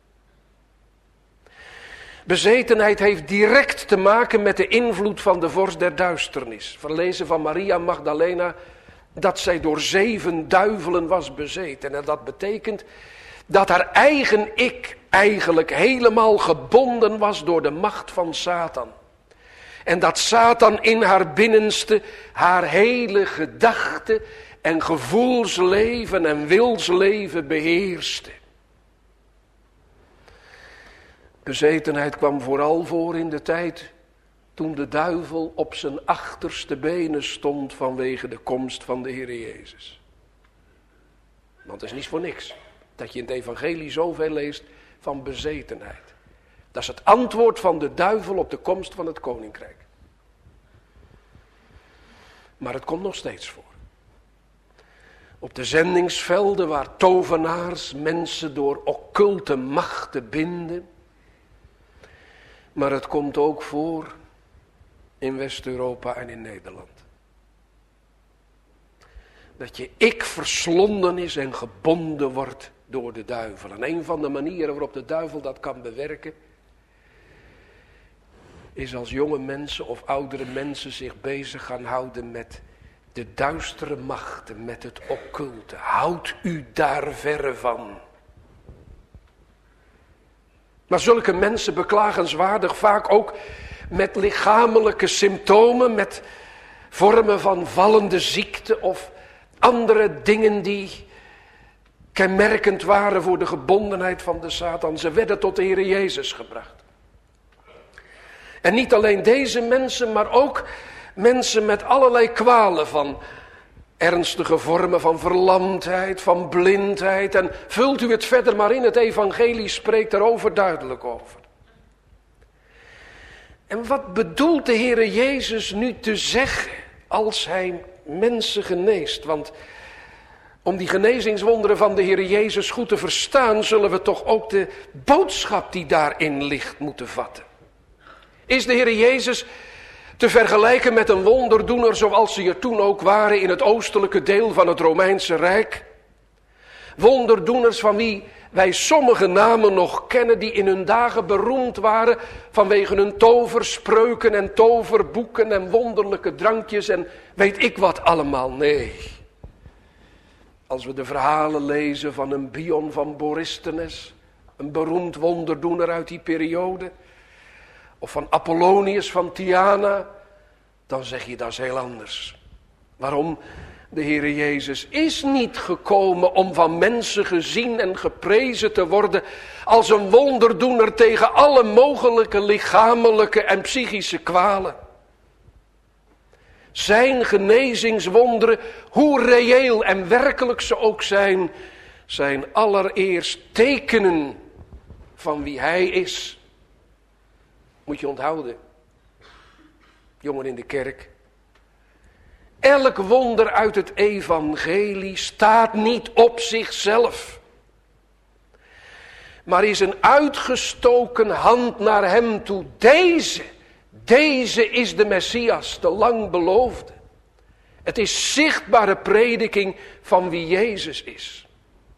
Bezetenheid heeft direct te maken met de invloed van de vorst der duisternis. Verlezen van Maria Magdalena dat zij door 7 duivelen was bezeten. En dat betekent dat haar eigen ik eigenlijk helemaal gebonden was door de macht van Satan. En dat Satan in haar binnenste haar hele gedachte en gevoelsleven en wilsleven beheerste. Bezetenheid kwam vooral voor in de tijd toen de duivel op zijn achterste benen stond vanwege de komst van de Heer Jezus. Want het is niet voor niks dat je in het evangelie zoveel leest van bezetenheid. Dat is het antwoord van de duivel op de komst van het koninkrijk. Maar het komt nog steeds voor. Op de zendingsvelden waar tovenaars mensen door occulte machten binden. Maar het komt ook voor in West-Europa en in Nederland. Dat je ik verslonden is en gebonden wordt door de duivel. En een van de manieren waarop de duivel dat kan bewerken, is als jonge mensen of oudere mensen zich bezig gaan houden met de duistere machten, met het occulte. Houd u daar verre van. Maar zulke mensen beklagenswaardig vaak ook met lichamelijke symptomen, met vormen van vallende ziekte of andere dingen die kenmerkend waren voor de gebondenheid van de Satan. Ze werden tot de Heer Jezus gebracht. En niet alleen deze mensen, maar ook mensen met allerlei kwalen van ernstige vormen van verlamdheid, van blindheid. En vult u het verder maar in, het evangelie spreekt daarover duidelijk over. En wat bedoelt de Heer Jezus nu te zeggen als hij mensen geneest? Want om die genezingswonderen van de Heer Jezus goed te verstaan, zullen we toch ook de boodschap die daarin ligt moeten vatten. Is de Heer Jezus te vergelijken met een wonderdoener zoals ze er toen ook waren in het oostelijke deel van het Romeinse Rijk? Wonderdoeners van wie wij sommige namen nog kennen die in hun dagen beroemd waren vanwege hun toverspreuken en toverboeken en wonderlijke drankjes en weet ik wat allemaal. Nee. Als we de verhalen lezen van een Bion van Borysthenes, een beroemd wonderdoener uit die periode, of van Apollonius van Tyana, dan zeg je dat is heel anders. Waarom? De Heere Jezus is niet gekomen om van mensen gezien en geprezen te worden als een wonderdoener tegen alle mogelijke lichamelijke en psychische kwalen. Zijn genezingswonderen, hoe reëel en werkelijk ze ook zijn allereerst tekenen van wie hij is. Moet je onthouden, jongen in de kerk. Elk wonder uit het evangelie staat niet op zichzelf. Maar is een uitgestoken hand naar hem toe. Deze is de Messias, de lang beloofde. Het is zichtbare prediking van wie Jezus is.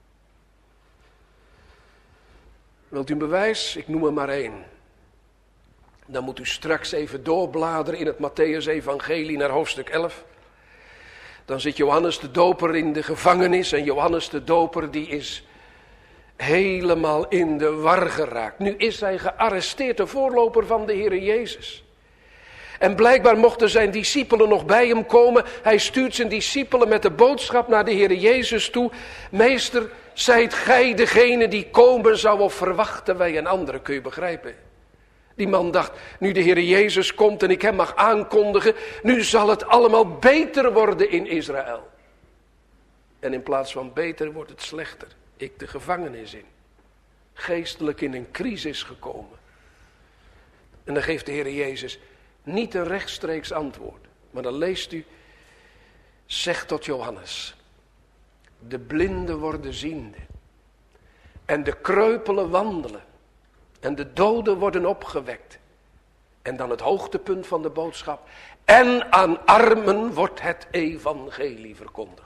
Wilt u een bewijs? Ik noem er maar één. Dan moet u straks even doorbladeren in het Mattheüs-evangelie naar hoofdstuk 11. Dan zit Johannes de Doper in de gevangenis en Johannes de Doper die is helemaal in de war geraakt. Nu is hij gearresteerd, de voorloper van de Heere Jezus. En blijkbaar mochten zijn discipelen nog bij hem komen. Hij stuurt zijn discipelen met de boodschap naar de Heere Jezus toe. Meester, zijt gij degene die komen zou of verwachten wij een andere? Kun je begrijpen? Die man dacht, nu de Heere Jezus komt en ik hem mag aankondigen, nu zal het allemaal beter worden in Israël. En in plaats van beter wordt het slechter. Ik de gevangenis in. Geestelijk in een crisis gekomen. En dan geeft de Heere Jezus niet een rechtstreeks antwoord. Maar dan leest u, zeg tot Johannes. De blinden worden ziende. En de kreupelen wandelen. En de doden worden opgewekt. En dan het hoogtepunt van de boodschap. En aan armen wordt het evangelie verkondigd.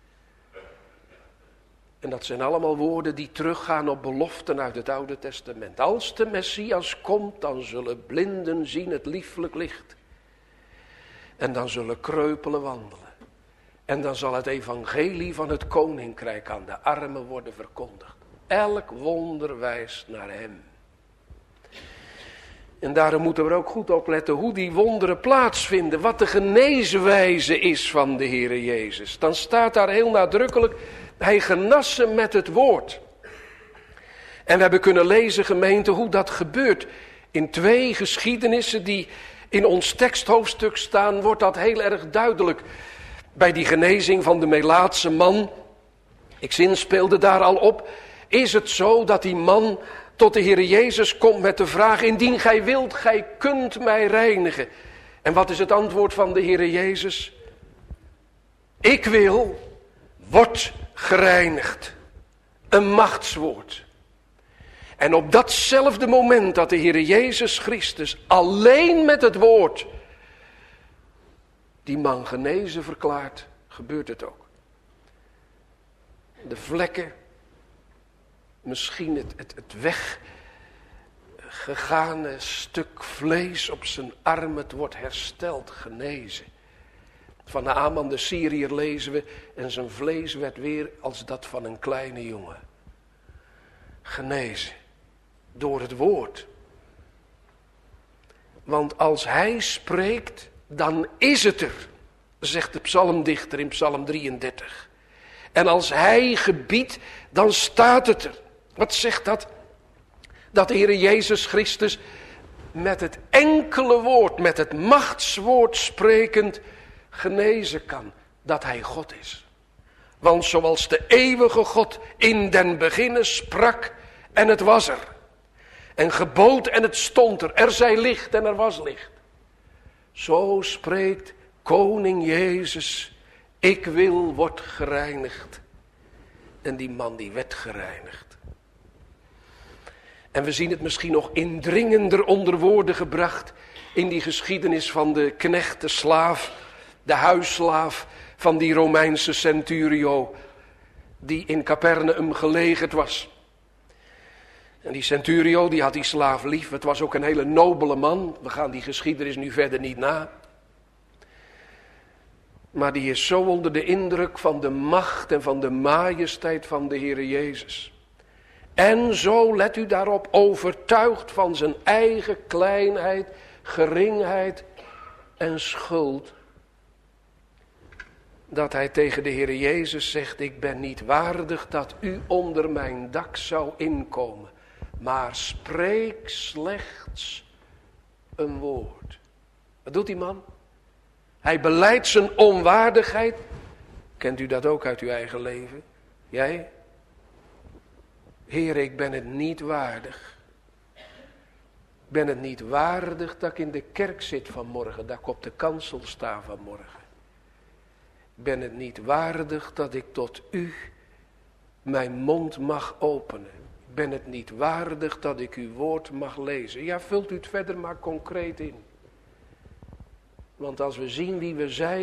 En dat zijn allemaal woorden die teruggaan op beloften uit het Oude Testament. Als de Messias komt, dan zullen blinden zien het lieflijk licht. En dan zullen kreupelen wandelen. En dan zal het evangelie van het koninkrijk aan de armen worden verkondigd. Elk wonder wijst naar hem. En daarom moeten we er ook goed op letten hoe die wonderen plaatsvinden. Wat de geneeswijze is van de Heere Jezus. Dan staat daar heel nadrukkelijk, hij genas ze met het woord. En we hebben kunnen lezen, gemeente, hoe dat gebeurt. In 2 geschiedenissen die in ons teksthoofdstuk staan, wordt dat heel erg duidelijk. Bij die genezing van de Melaatse man, ik zinspeelde daar al op, is het zo dat die man tot de Heere Jezus komt met de vraag, indien gij wilt, gij kunt mij reinigen. En wat is het antwoord van de Heere Jezus? Ik wil, word gereinigd. Een machtswoord. En op datzelfde moment dat de Heere Jezus Christus alleen met het woord die man genezen verklaart, gebeurt het ook. De vlekken, misschien het weggegane stuk vlees op zijn arm, het wordt hersteld, genezen. Van Naaman de Syriër lezen we, en zijn vlees werd weer als dat van een kleine jongen. Genezen, door het woord. Want als hij spreekt, dan is het er, zegt de psalmdichter in psalm 33. En als hij gebiedt, dan staat het er. Wat zegt dat? Dat de Heere Jezus Christus met het enkele woord, met het machtswoord sprekend, genezen kan. Dat hij God is. Want zoals de eeuwige God in den beginne sprak en het was er. En gebood en het stond er. Er zij licht en er was licht. Zo spreekt koning Jezus. Ik wil, wordt gereinigd. En die man die werd gereinigd. En we zien het misschien nog indringender onder woorden gebracht in die geschiedenis van de knecht, de slaaf, de huisslaaf van die Romeinse centurio die in Capernaum gelegerd was. En die centurio die had die slaaf lief, het was ook een hele nobele man. We gaan die geschiedenis nu verder niet na. Maar die is zo onder de indruk van de macht en van de majesteit van de Heere Jezus. En zo, let u daarop, overtuigd van zijn eigen kleinheid, geringheid en schuld. Dat hij tegen de Heere Jezus zegt, ik ben niet waardig dat u onder mijn dak zou inkomen. Maar spreek slechts een woord. Wat doet die man? Hij belijdt zijn onwaardigheid. Kent u dat ook uit uw eigen leven? Jij? Heer, ik ben het niet waardig. Ik ben het niet waardig dat ik in de kerk zit vanmorgen. Dat ik op de kansel sta vanmorgen. Ik ben het niet waardig dat ik tot u mijn mond mag openen. Ik ben het niet waardig dat ik uw woord mag lezen. Ja, vult u het verder maar concreet in. Want als we zien wie we zijn,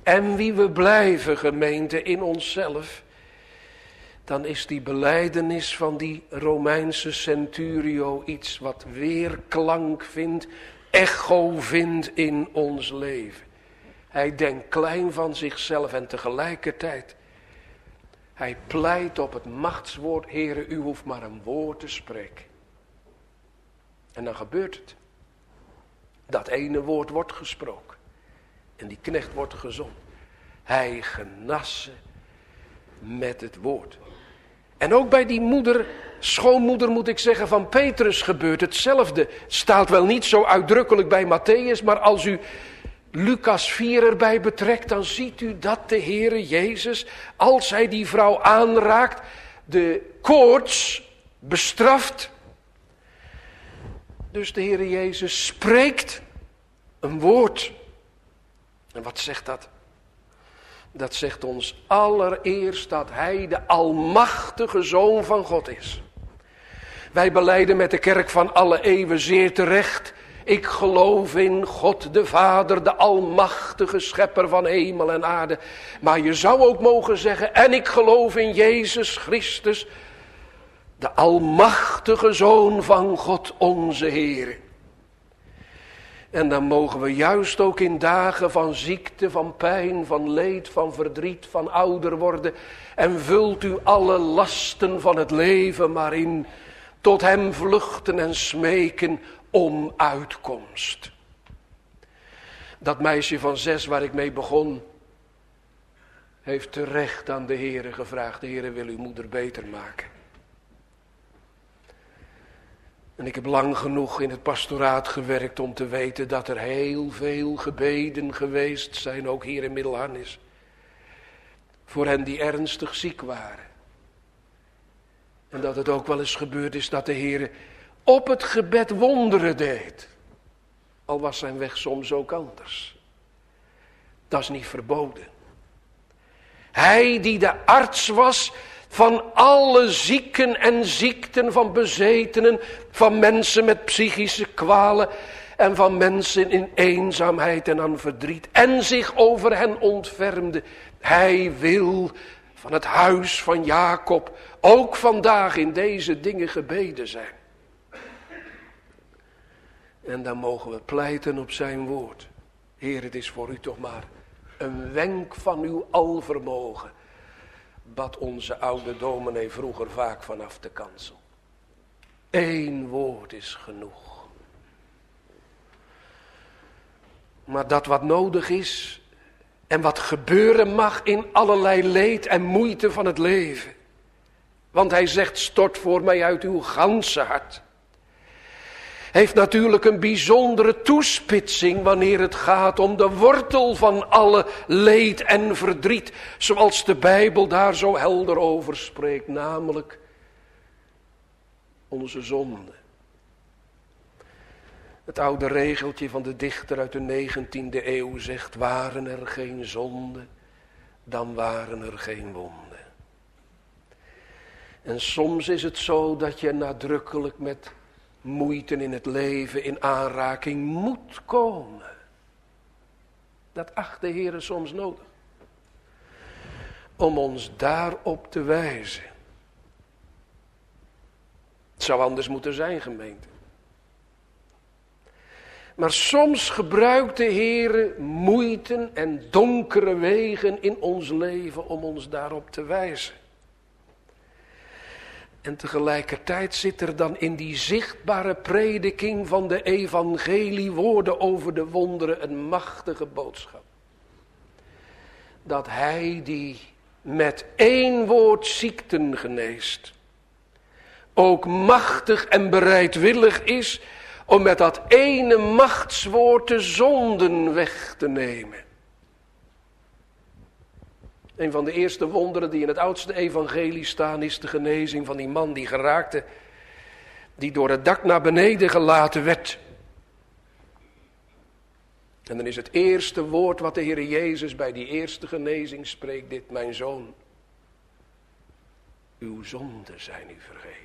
en wie we blijven, gemeente, in onszelf, dan is die belijdenis van die Romeinse centurio iets wat weerklank vindt, echo vindt in ons leven. Hij denkt klein van zichzelf en tegelijkertijd, hij pleit op het machtswoord, Heere, u hoeft maar een woord te spreken. En dan gebeurt het. Dat ene woord wordt gesproken. En die knecht wordt gezond. Hij genas ze met het woord. En ook bij die moeder, schoonmoeder moet ik zeggen, van Petrus gebeurt hetzelfde. Staat wel niet zo uitdrukkelijk bij Matthäus, maar als u Lucas 4 erbij betrekt, dan ziet u dat de Heere Jezus, als hij die vrouw aanraakt, de koorts bestraft. Dus de Heere Jezus spreekt een woord. En wat zegt dat? Dat zegt ons allereerst dat hij de almachtige Zoon van God is. Wij belijden met de kerk van alle eeuwen zeer terecht: ik geloof in God de Vader, de almachtige schepper van hemel en aarde. Maar je zou ook mogen zeggen: en ik geloof in Jezus Christus, de almachtige Zoon van God onze Heer. En dan mogen we juist ook in dagen van ziekte, van pijn, van leed, van verdriet, van ouder worden. En vult u alle lasten van het leven maar in, tot hem vluchten en smeken om uitkomst. Dat meisje van 6 waar ik mee begon, heeft terecht aan de Heere gevraagd: de Heere wil uw moeder beter maken. En ik heb lang genoeg in het pastoraat gewerkt om te weten dat er heel veel gebeden geweest zijn, ook hier in Middelharnis, voor hen die ernstig ziek waren. En dat het ook wel eens gebeurd is dat de Heer op het gebed wonderen deed. Al was zijn weg soms ook anders. Dat is niet verboden. Hij die de arts was van alle zieken en ziekten, van bezetenen, van mensen met psychische kwalen en van mensen in eenzaamheid en aan verdriet, en zich over hen ontfermde. Hij wil van het huis van Jacob ook vandaag in deze dingen gebeden zijn. En dan mogen we pleiten op zijn woord. Heer, het is voor u toch maar een wenk van uw alvermogen, bad onze oude dominee vroeger vaak vanaf de kansel. 1 woord is genoeg. Maar dat wat nodig is en wat gebeuren mag in allerlei leed en moeite van het leven. Want hij zegt: stort voor mij uit uw ganse hart. Heeft natuurlijk een bijzondere toespitsing wanneer het gaat om de wortel van alle leed en verdriet. Zoals de Bijbel daar zo helder over spreekt, namelijk onze zonde. Het oude regeltje van de dichter uit de 19e eeuw zegt: waren er geen zonden, dan waren er geen wonden. En soms is het zo dat je nadrukkelijk met moeite in het leven in aanraking moet komen. Dat acht de Heere soms nodig. Om ons daarop te wijzen. Het zou anders moeten zijn, gemeente. Maar soms gebruikt de Heere moeite en donkere wegen in ons leven om ons daarop te wijzen. En tegelijkertijd zit er dan in die zichtbare prediking van de evangelie woorden over de wonderen een machtige boodschap. Dat hij die met 1 woord ziekten geneest, ook machtig en bereidwillig is om met dat ene machtswoord de zonden weg te nemen. Een van de eerste wonderen die in het oudste evangelie staan is de genezing van die man die geraakte, die door het dak naar beneden gelaten werd. En dan is het eerste woord wat de Heer Jezus bij die eerste genezing spreekt dit: mijn zoon, uw zonden zijn u vergeven.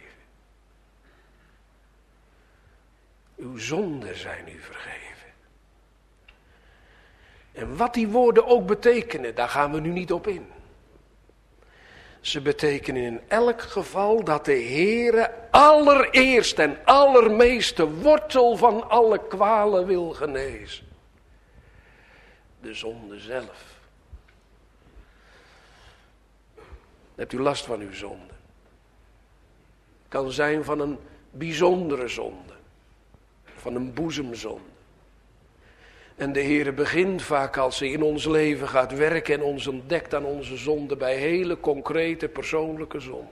Uw zonden zijn u vergeven. En wat die woorden ook betekenen, daar gaan we nu niet op in. Ze betekenen in elk geval dat de Heere allereerst en allermeest de wortel van alle kwalen wil genezen. De zonde zelf. Hebt u last van uw zonde? Kan zijn van een bijzondere zonde. Van een boezemzonde. En de Heere begint vaak als hij in ons leven gaat werken en ons ontdekt aan onze zonde bij hele concrete persoonlijke zonden.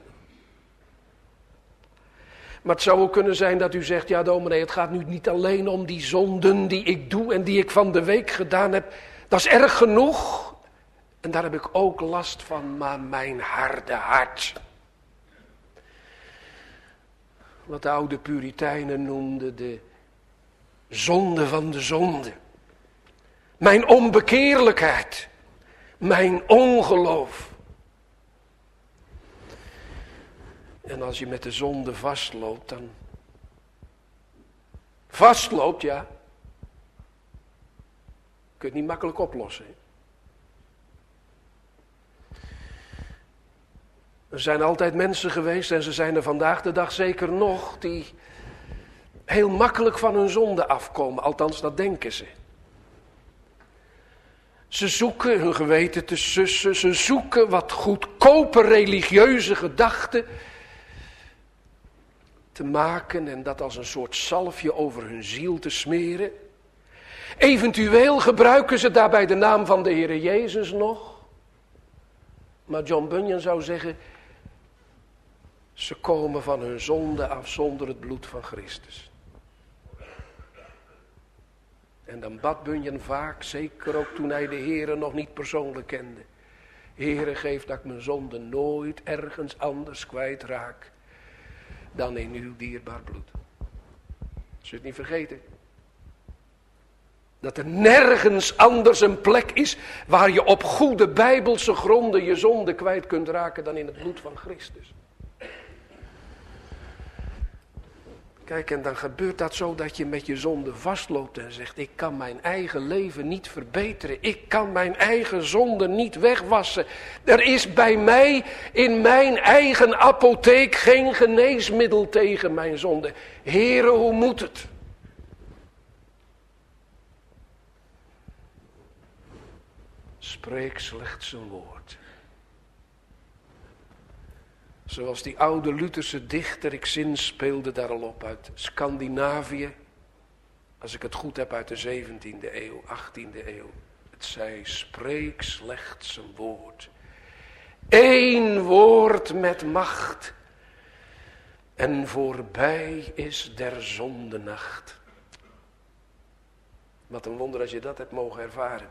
Maar het zou ook kunnen zijn dat u zegt, ja dominee, het gaat nu niet alleen om die zonden die ik doe en die ik van de week gedaan heb. Dat is erg genoeg. En daar heb ik ook last van, maar mijn harde hart. Wat de oude Puritijnen noemden de zonde van de zonde. Mijn onbekeerlijkheid. Mijn ongeloof. En als je met de zonde vastloopt, dan... Vastloopt, ja. Kun je het niet makkelijk oplossen. Er zijn altijd mensen geweest, en ze zijn er vandaag de dag zeker nog, die heel makkelijk van hun zonde afkomen. Althans, dat denken ze. Ze zoeken hun geweten te sussen, ze zoeken wat goedkope religieuze gedachten te maken en dat als een soort salfje over hun ziel te smeren. Eventueel gebruiken ze daarbij de naam van de Heere Jezus nog. Maar John Bunyan zou zeggen, ze komen van hun zonde af zonder het bloed van Christus. En dan bad Bunyan vaak, zeker ook toen hij de Heere nog niet persoonlijk kende. Heere, geef dat ik mijn zonde nooit ergens anders kwijtraak dan in uw dierbaar bloed. Zul je het niet vergeten? Dat er nergens anders een plek is waar je op goede bijbelse gronden je zonde kwijt kunt raken dan in het bloed van Christus. Kijk, en dan gebeurt dat zo dat je met je zonde vastloopt en zegt, ik kan mijn eigen leven niet verbeteren. Ik kan mijn eigen zonde niet wegwassen. Er is bij mij in mijn eigen apotheek geen geneesmiddel tegen mijn zonde. Heere, hoe moet het? Spreek slechts een woord. Zoals die oude Lutherse dichter, ik zinspeelde daar al op uit Scandinavië. Als ik het goed heb uit de 17e eeuw, 18e eeuw. Het zei, spreek slechts een woord. Eén woord met macht. En voorbij is der zonde nacht. Wat een wonder als je dat hebt mogen ervaren.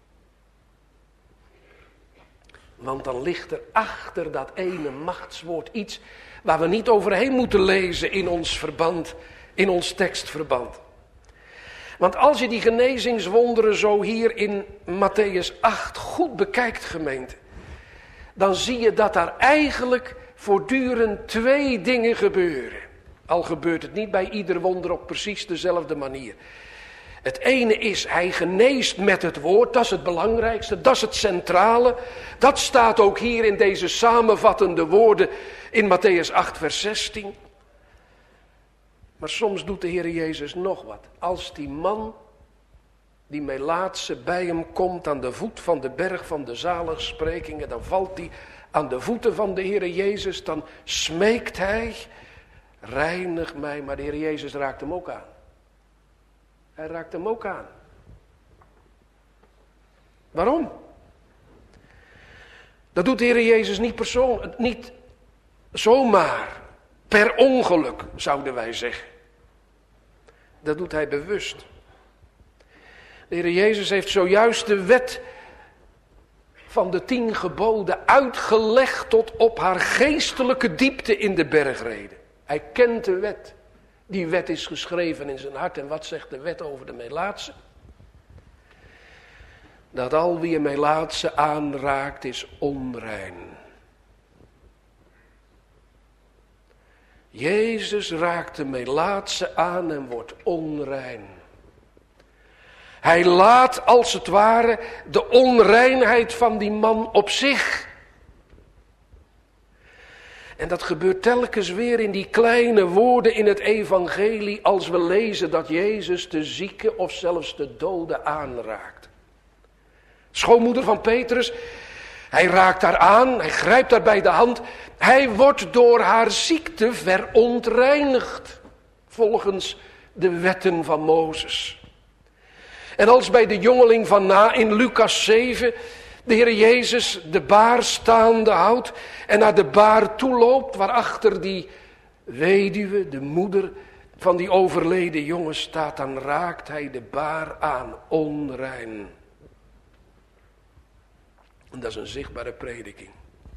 Want dan ligt er achter dat ene machtswoord iets waar we niet overheen moeten lezen in ons verband, in ons tekstverband. Want als je die genezingswonderen zo hier in Mattheüs 8 goed bekijkt, gemeente, dan zie je dat daar eigenlijk voortdurend twee dingen gebeuren. Al gebeurt het niet bij ieder wonder op precies dezelfde manier. Het ene is, hij geneest met het woord, dat is het belangrijkste, dat is het centrale. Dat staat ook hier in deze samenvattende woorden in Mattheüs 8 vers 16. Maar soms doet de Heer Jezus nog wat. Als die man, die Melaatse, bij hem komt aan de voet van de berg van de zaligsprekingen, dan valt hij aan de voeten van de Heer Jezus, dan smeekt hij, reinig mij, maar de Heer Jezus raakt hem ook aan. Hij raakt hem ook aan. Waarom? Dat doet de Heer Jezus niet zomaar, per ongeluk, zouden wij zeggen. Dat doet hij bewust. De Heer Jezus heeft zojuist de wet van de 10 geboden uitgelegd tot op haar geestelijke diepte in de bergreden. Hij kent de wet. Die wet is geschreven in zijn hart. En wat zegt de wet over de Melaatse? Dat al wie een Melaatse aanraakt is onrein. Jezus raakt de Melaatse aan en wordt onrein. Hij laat als het ware de onreinheid van die man op zich. En dat gebeurt telkens weer in die kleine woorden in het evangelie als we lezen dat Jezus de zieke of zelfs de dode aanraakt. Schoonmoeder van Petrus, hij raakt haar aan, hij grijpt haar bij de hand. Hij wordt door haar ziekte verontreinigd, volgens de wetten van Mozes. En als bij de jongeling van Na in Lucas 7... de Heer Jezus de baar staande houdt en naar de baar toeloopt, waarachter die weduwe, de moeder van die overleden jongen staat, dan raakt hij de baar aan, onrein. En dat is een zichtbare prediking.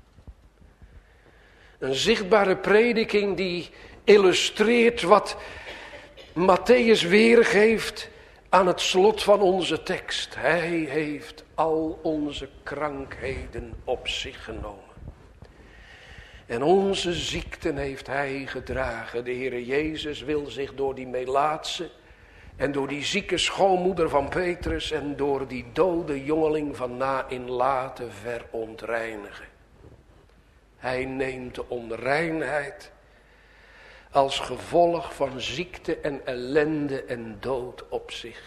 Een zichtbare prediking die illustreert wat Mattheüs weergeeft aan het slot van onze tekst. Hij heeft al onze krankheden op zich genomen. En onze ziekten heeft hij gedragen. De Heere Jezus wil zich door die Melaatse en door die zieke schoonmoeder van Petrus en door die dode jongeling van Naïn laten verontreinigen. Hij neemt de onreinheid als gevolg van ziekte en ellende en dood op zich.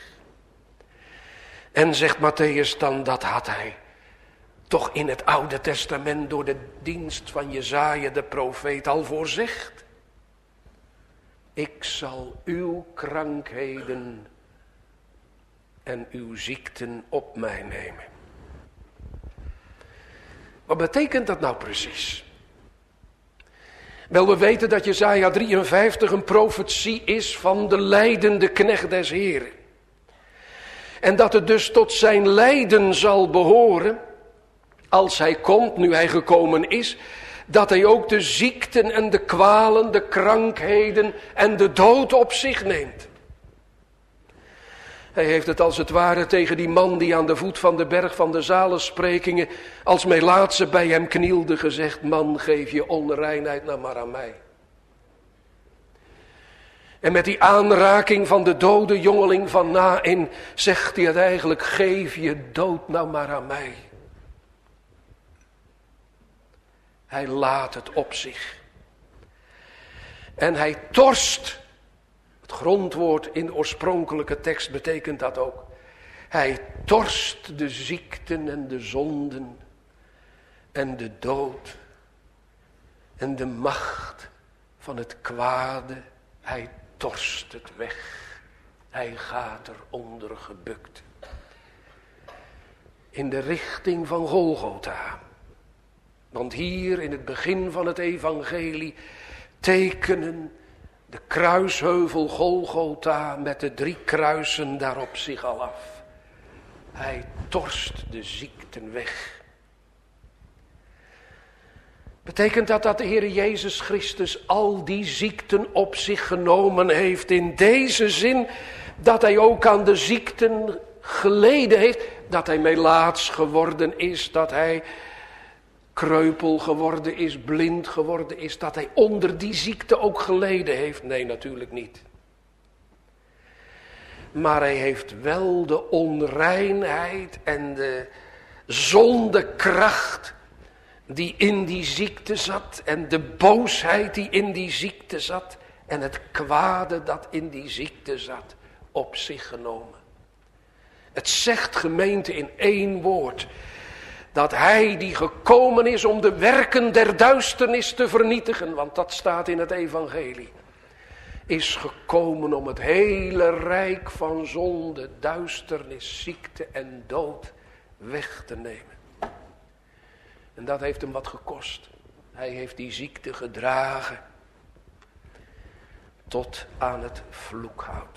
En zegt Mattheüs dan, dat had hij toch in het Oude Testament door de dienst van Jesaja de profeet al voorzegd. Ik zal uw krankheden en uw ziekten op mij nemen. Wat betekent dat nou precies? Wel, we weten dat Jesaja 53 een profetie is van de lijdende knecht des Heren. En dat het dus tot zijn lijden zal behoren, als hij komt, nu hij gekomen is, dat hij ook de ziekten en de kwalen, de krankheden en de dood op zich neemt. Hij heeft het als het ware tegen die man die aan de voet van de berg van de zalensprekingen als Melaatse bij hem knielde gezegd, man, geef je onreinheid nou maar aan mij. En met die aanraking van de dode jongeling van Naïn zegt hij het eigenlijk, geef je dood nou maar aan mij. Hij laat het op zich. En hij torst. Het grondwoord in de oorspronkelijke tekst betekent dat ook. Hij torst de ziekten en de zonden en de dood en de macht van het kwade. Hij torst het weg. Hij gaat eronder gebukt. In de richting van Golgotha. Want hier in het begin van het evangelie tekenen de kruisheuvel Golgotha met de 3 kruisen daarop zich al af. Hij torst de ziekten weg. Betekent dat de Heer Jezus Christus al die ziekten op zich genomen heeft in deze zin dat hij ook aan de ziekten geleden heeft, dat hij melaats geworden is, dat hij kreupel geworden is, blind geworden is, dat hij onder die ziekte ook geleden heeft? Nee, natuurlijk niet. Maar hij heeft wel de onreinheid en de zondekracht die in die ziekte zat en de boosheid die in die ziekte zat en het kwade dat in die ziekte zat op zich genomen. Het zegt, gemeente, in 1 woord, dat hij die gekomen is om de werken der duisternis te vernietigen, want dat staat in het evangelie, is gekomen om het hele rijk van zonde, duisternis, ziekte en dood weg te nemen. En dat heeft hem wat gekost. Hij heeft die ziekte gedragen tot aan het vloekhout.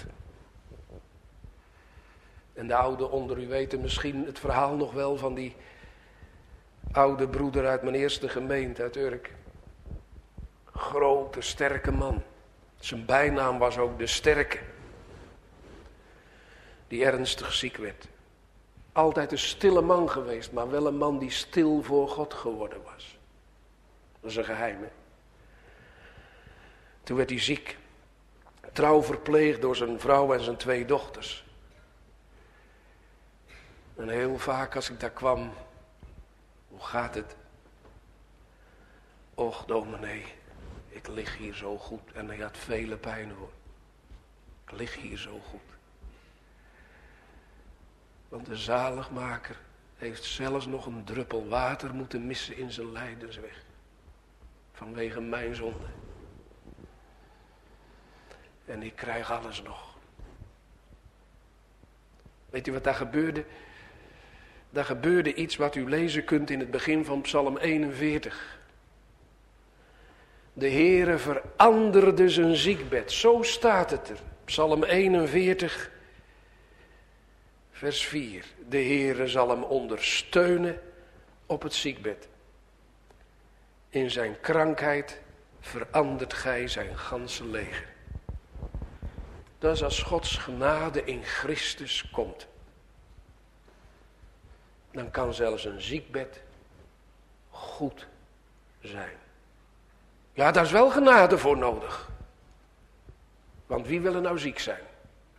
En de ouden onder u weten misschien het verhaal nog wel van die oude broeder uit mijn eerste gemeente uit Urk. Grote, sterke man. Zijn bijnaam was ook de Sterke. Die ernstig ziek werd. Altijd een stille man geweest, maar wel een man die stil voor God geworden was. Dat is een geheim, hè? Toen werd hij ziek. Trouw verpleegd door zijn vrouw en zijn 2 dochters. En heel vaak als ik daar kwam, hoe gaat het? Och dominee, ik lig hier zo goed. En hij had vele pijn hoor. Ik lig hier zo goed. Want de zaligmaker heeft zelfs nog een druppel water moeten missen in zijn lijdensweg. Vanwege mijn zonde. En ik krijg alles nog. Weet u wat daar gebeurde? Daar gebeurde iets wat u lezen kunt in het begin van Psalm 41. De Heere veranderde zijn ziekbed. Zo staat het er. Psalm 41, vers 4. De Heere zal hem ondersteunen op het ziekbed. In zijn krankheid verandert gij zijn ganse leger. Dat is als Gods genade in Christus komt. Dan kan zelfs een ziekbed goed zijn. Ja, daar is wel genade voor nodig. Want wie wil er nou ziek zijn?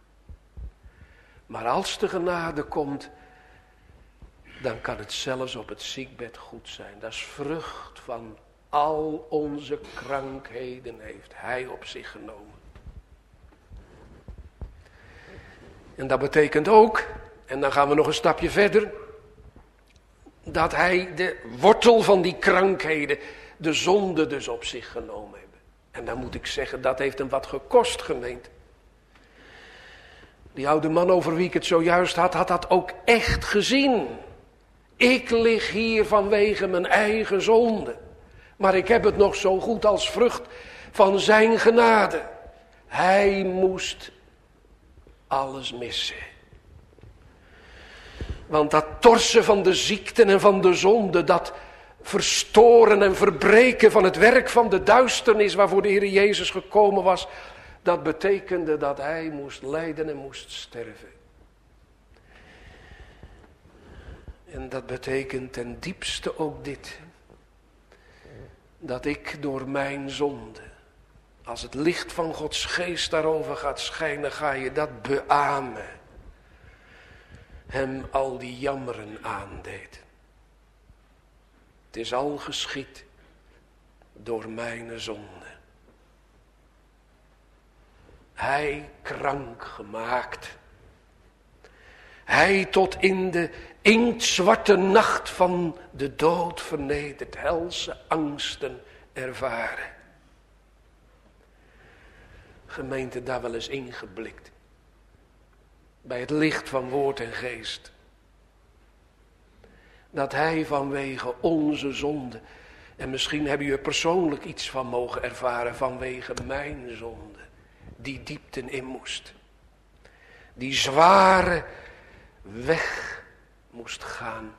Maar als de genade komt, dan kan het zelfs op het ziekbed goed zijn. Dat is vrucht van al onze krankheden heeft hij op zich genomen. En dat betekent ook, en dan gaan we nog een stapje verder, dat hij de wortel van die krankheden, de zonde dus op zich genomen heeft. En dan moet ik zeggen, dat heeft hem wat gekost, gemeente. Die oude man over wie ik het zojuist had dat ook echt gezien. Ik lig hier vanwege mijn eigen zonde. Maar ik heb het nog zo goed als vrucht van zijn genade. Hij moest alles missen. Want dat torsen van de ziekten en van de zonde, dat verstoren en verbreken van het werk van de duisternis waarvoor de Heer Jezus gekomen was, dat betekende dat hij moest lijden en moest sterven. En dat betekent ten diepste ook dit. Dat ik door mijn zonde, als het licht van Gods geest daarover gaat schijnen, ga je dat beamen. Hem al die jammeren aandeed. Het is al geschied door mijn zonde. Hij krank gemaakt. Hij tot in de inktzwarte nacht van de dood vernederd, helse angsten ervaren. Gemeente, daar wel eens ingeblikt. Bij het licht van woord en geest. Dat hij vanwege onze zonde, en misschien hebben jullie er persoonlijk iets van mogen ervaren vanwege mijn zonde, die diepten in moest. Die zware weg moest gaan.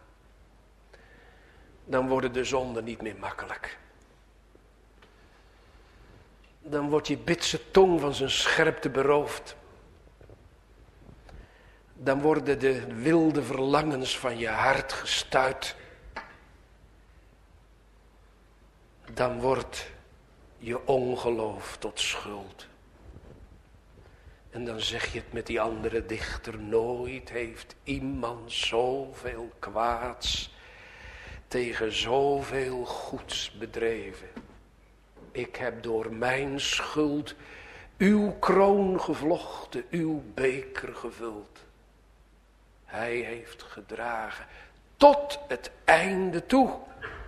Dan worden de zonden niet meer makkelijk. Dan wordt je bitse tong van zijn scherpte beroofd. Dan worden de wilde verlangens van je hart gestuit. Dan wordt je ongeloof tot schuld. En dan zeg je het met die andere dichter. Nooit heeft iemand zoveel kwaads tegen zoveel goeds bedreven. Ik heb door mijn schuld uw kroon gevlochten, uw beker gevuld. Hij heeft gedragen tot het einde toe.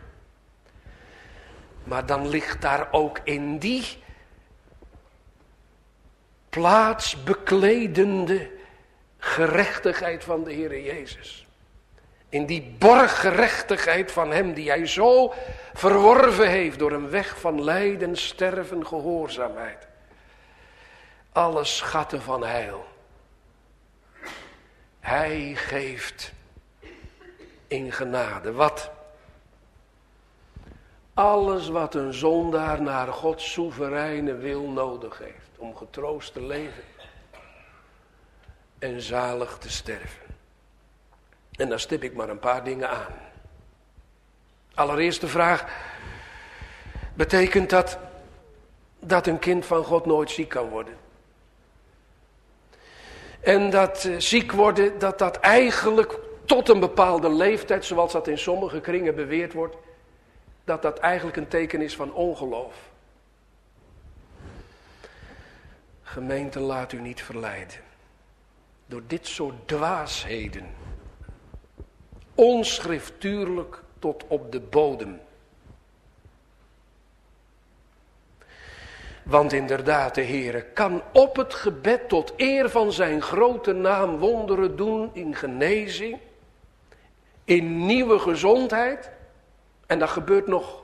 Maar dan ligt daar ook in die plaatsbekledende gerechtigheid van de Heere Jezus. In die borggerechtigheid van hem die hij zo verworven heeft door een weg van lijden, sterven, gehoorzaamheid. Alle schatten van heil. Hij geeft in genade. Wat? Alles wat een zondaar naar Gods soevereine wil nodig heeft. Om getroost te leven. En zalig te sterven. En dan stip ik maar een paar dingen aan. Allereerst de vraag. Betekent dat een kind van God nooit ziek kan worden? En dat ziek worden, dat eigenlijk tot een bepaalde leeftijd, zoals dat in sommige kringen beweerd wordt, dat dat eigenlijk een teken is van ongeloof. Gemeente, laat u niet verleiden door dit soort dwaasheden. Onschriftuurlijk tot op de bodem. Want inderdaad, de Heere kan op het gebed tot eer van zijn grote naam wonderen doen in genezing, in nieuwe gezondheid. En dat gebeurt nog.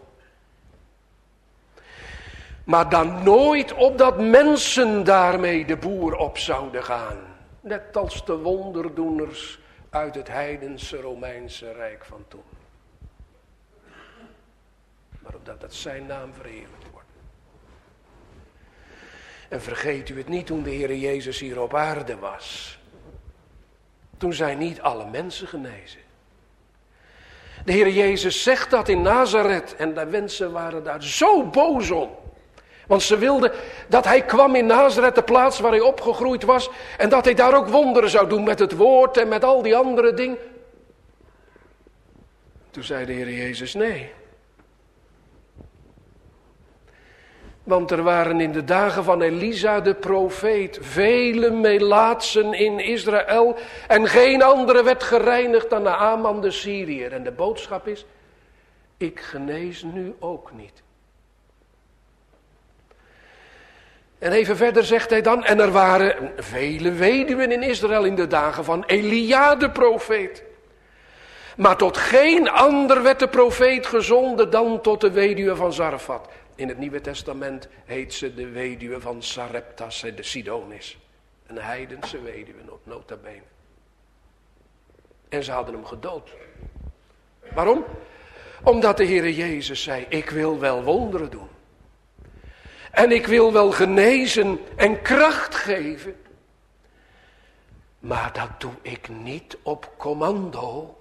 Maar dan nooit opdat mensen daarmee de boer op zouden gaan. Net als de wonderdoeners uit het heidense Romeinse Rijk van toen. Maar opdat dat zijn naam verheerlijkt wordt. En vergeet u het niet, toen de Heere Jezus hier op aarde was. Toen zijn niet alle mensen genezen. De Heere Jezus zegt dat in Nazareth. En de mensen waren daar zo boos om. Want ze wilden dat hij kwam in Nazareth, de plaats waar hij opgegroeid was. En dat hij daar ook wonderen zou doen met het woord en met al die andere dingen. Toen zei de Heer Jezus nee. Want er waren in de dagen van Elisa de profeet vele melaatsen in Israël. En geen andere werd gereinigd dan Naaman de Syriër. En de boodschap is, ik genees nu ook niet. En even verder zegt hij dan, en er waren vele weduwen in Israël in de dagen van Elia de profeet. Maar tot geen ander werd de profeet gezonden dan tot de weduwe van Zarfat. In het Nieuwe Testament heet ze de weduwe van Sareptas, de Sidonis. Een heidense weduwe, nota bene. En ze hadden hem gedood. Waarom? Omdat de Heere Jezus zei, ik wil wel wonderen doen. En ik wil wel genezen en kracht geven. Maar dat doe ik niet op commando.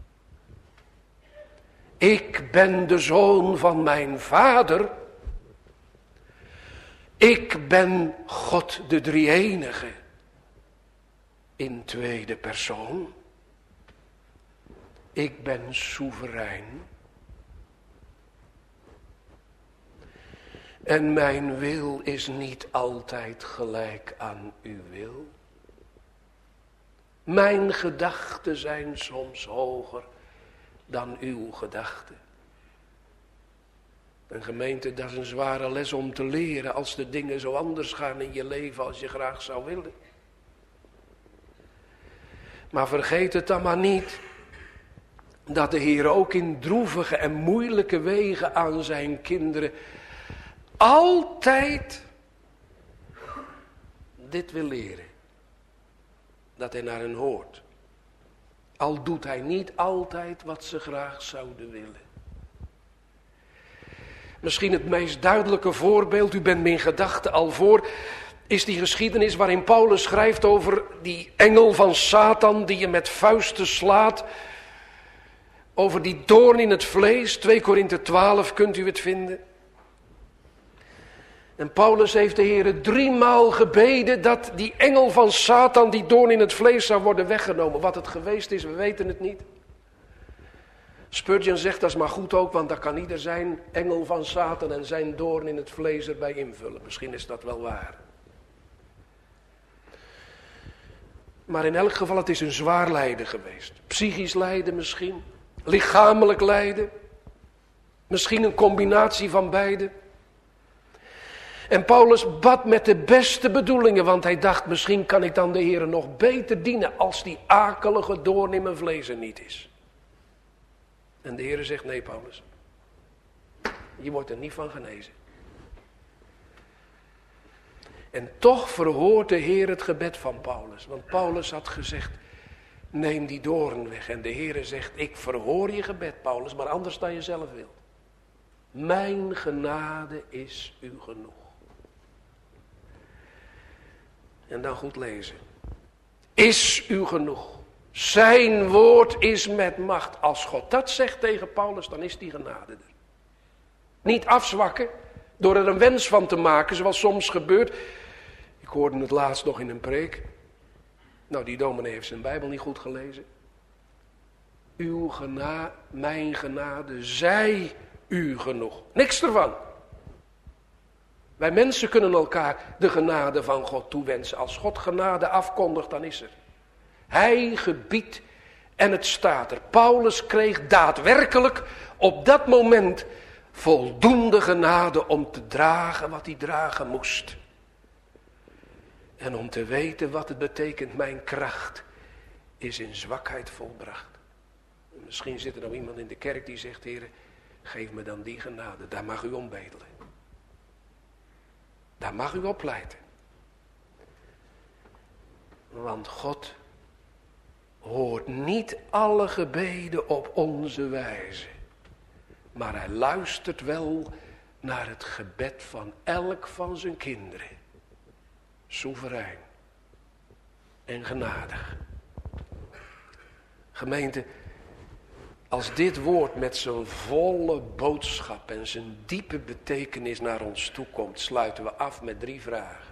Ik ben de zoon van mijn vader. Ik ben God de drie-enige. In tweede persoon. Ik ben soeverein. En mijn wil is niet altijd gelijk aan uw wil. Mijn gedachten zijn soms hoger dan uw gedachten. Een gemeente, dat is een zware les om te leren als de dingen zo anders gaan in je leven als je graag zou willen. Maar vergeet het dan maar niet, dat de Heer ook in droevige en moeilijke wegen aan zijn kinderen altijd dit wil leren. Dat hij naar hen hoort. Al doet hij niet altijd wat ze graag zouden willen. Misschien het meest duidelijke voorbeeld, u bent me in gedachten al voor, is die geschiedenis waarin Paulus schrijft over die engel van Satan die je met vuisten slaat. Over die doorn in het vlees, 2 Korinthe 12 kunt u het vinden. En Paulus heeft de Heere 3 maal gebeden dat die engel van Satan, die doorn in het vlees, zou worden weggenomen. Wat het geweest is, we weten het niet. Spurgeon zegt dat is maar goed ook, want dan kan ieder zijn engel van Satan en zijn doorn in het vlees erbij invullen. Misschien is dat wel waar. Maar in elk geval, het is een zwaar lijden geweest. Psychisch lijden misschien, lichamelijk lijden. Misschien een combinatie van beide. En Paulus bad met de beste bedoelingen, want hij dacht, misschien kan ik dan de Heere nog beter dienen als die akelige doorn in mijn vlees er niet is. En de Heere zegt, nee Paulus, je wordt er niet van genezen. En toch verhoort de Heer het gebed van Paulus, want Paulus had gezegd, neem die doorn weg. En de Heere zegt, ik verhoor je gebed Paulus, maar anders dan je zelf wilt. Mijn genade is u genoeg. En dan goed lezen. Is u genoeg. Zijn woord is met macht. Als God dat zegt tegen Paulus, dan is die genade er. Niet afzwakken door er een wens van te maken, zoals soms gebeurt. Ik hoorde het laatst nog in een preek. Nou, die dominee heeft zijn Bijbel niet goed gelezen. mijn genade, zij u genoeg. Niks ervan. Wij mensen kunnen elkaar de genade van God toewensen. Als God genade afkondigt, dan is er. Hij gebiedt en het staat er. Paulus kreeg daadwerkelijk op dat moment voldoende genade om te dragen wat hij dragen moest. En om te weten wat het betekent, mijn kracht is in zwakheid volbracht. Misschien zit er nog iemand in de kerk die zegt, Heer, geef me dan die genade. Daar mag u om bedelen. Daar mag u op pleiten. Want God hoort niet alle gebeden op onze wijze. Maar hij luistert wel naar het gebed van elk van zijn kinderen. Soeverein en genadig. Gemeente, als dit woord met zijn volle boodschap en zijn diepe betekenis naar ons toe komt, sluiten we af met 3 vragen.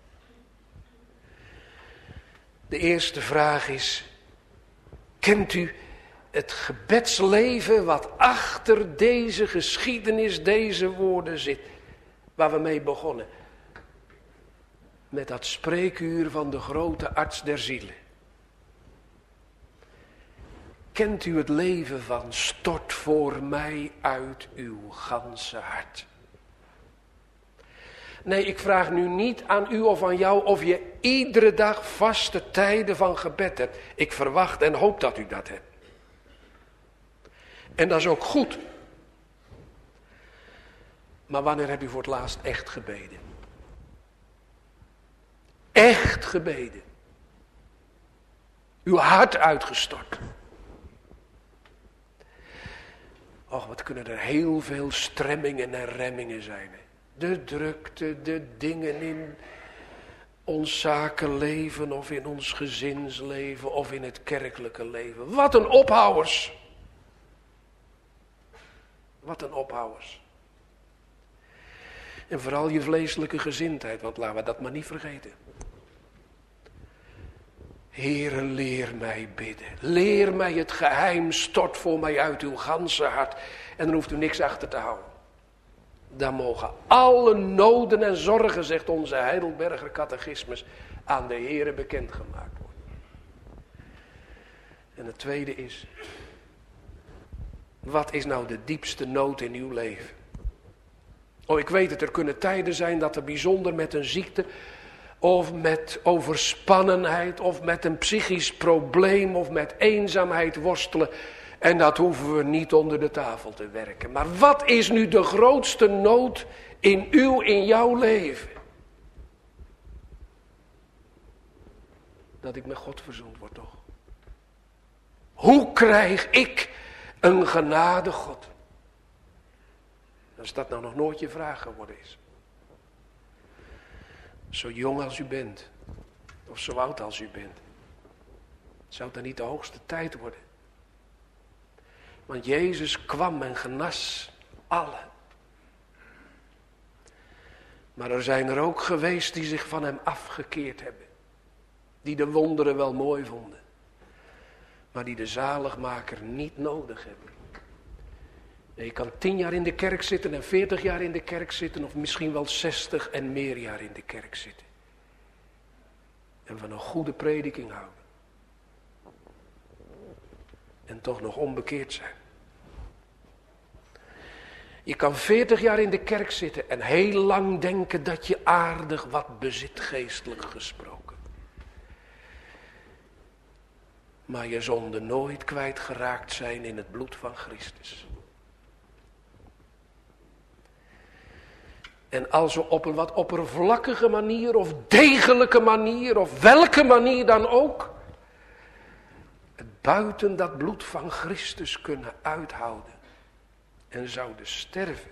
De eerste vraag is, kent u het gebedsleven wat achter deze geschiedenis, deze woorden zit, waar we mee begonnen? Met dat spreekuur van de grote arts der zielen. Kent u het leven van stort voor mij uit uw ganse hart? Nee, ik vraag nu niet aan u of aan jou of je iedere dag vaste tijden van gebed hebt. Ik verwacht en hoop dat u dat hebt. En dat is ook goed. Maar wanneer heb u voor het laatst echt gebeden? Echt gebeden. Uw hart uitgestort. Och, wat kunnen er heel veel stremmingen en remmingen zijn. Hè? De drukte, de dingen in ons zakenleven of in ons gezinsleven of in het kerkelijke leven. Wat een ophouders. Wat een ophouders. En vooral je vleeselijke gezindheid, want laten we dat maar niet vergeten. Heere, leer mij bidden. Leer mij het geheim, stort voor mij uit uw ganse hart. En dan hoeft u niks achter te houden. Dan mogen alle noden en zorgen, zegt onze Heidelberger catechismus, aan de Heere bekendgemaakt worden. En het tweede is, wat is nou de diepste nood in uw leven? Oh, ik weet het, er kunnen tijden zijn dat er bijzonder met een ziekte, of met overspannenheid, of met een psychisch probleem, of met eenzaamheid worstelen. En dat hoeven we niet onder de tafel te werken. Maar wat is nu de grootste nood in jouw leven? Dat ik met God verzoend word, toch? Hoe krijg ik een genade God? Als dat nou nog nooit je vraag geworden is. Zo jong als u bent, of zo oud als u bent, zou het dan niet de hoogste tijd worden? Want Jezus kwam en genas allen. Maar er zijn er ook geweest die zich van hem afgekeerd hebben. Die de wonderen wel mooi vonden. Maar die de zaligmaker niet nodig hebben. Je kan 10 jaar in de kerk zitten en 40 jaar in de kerk zitten. Of misschien wel 60 en meer jaar in de kerk zitten. En van een goede prediking houden. En toch nog onbekeerd zijn. Je kan 40 jaar in de kerk zitten en heel lang denken dat je aardig wat bezit, geestelijk gesproken. Maar je zonde nooit kwijtgeraakt zijn in het bloed van Christus. En als we op een wat oppervlakkige manier of degelijke manier of welke manier dan ook, het buiten dat bloed van Christus kunnen uithouden en zouden sterven.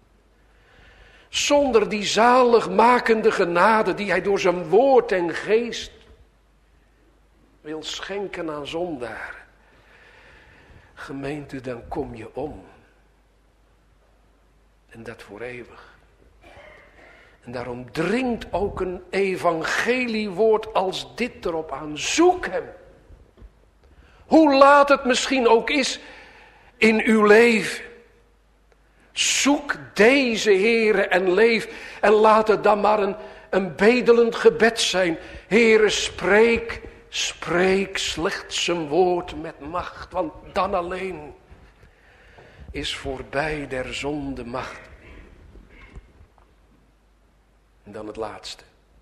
Zonder die zaligmakende genade die hij door zijn woord en geest wil schenken aan zondaren. Gemeente, dan kom je om. En dat voor eeuwig. En daarom dringt ook een evangeliewoord als dit erop aan. Zoek hem. Hoe laat het misschien ook is in uw leven. Zoek deze Heere en leef. En laat het dan maar een bedelend gebed zijn. Heere, spreek slechts een woord met macht. Want dan alleen is voorbij der zonde macht. En dan het laatste.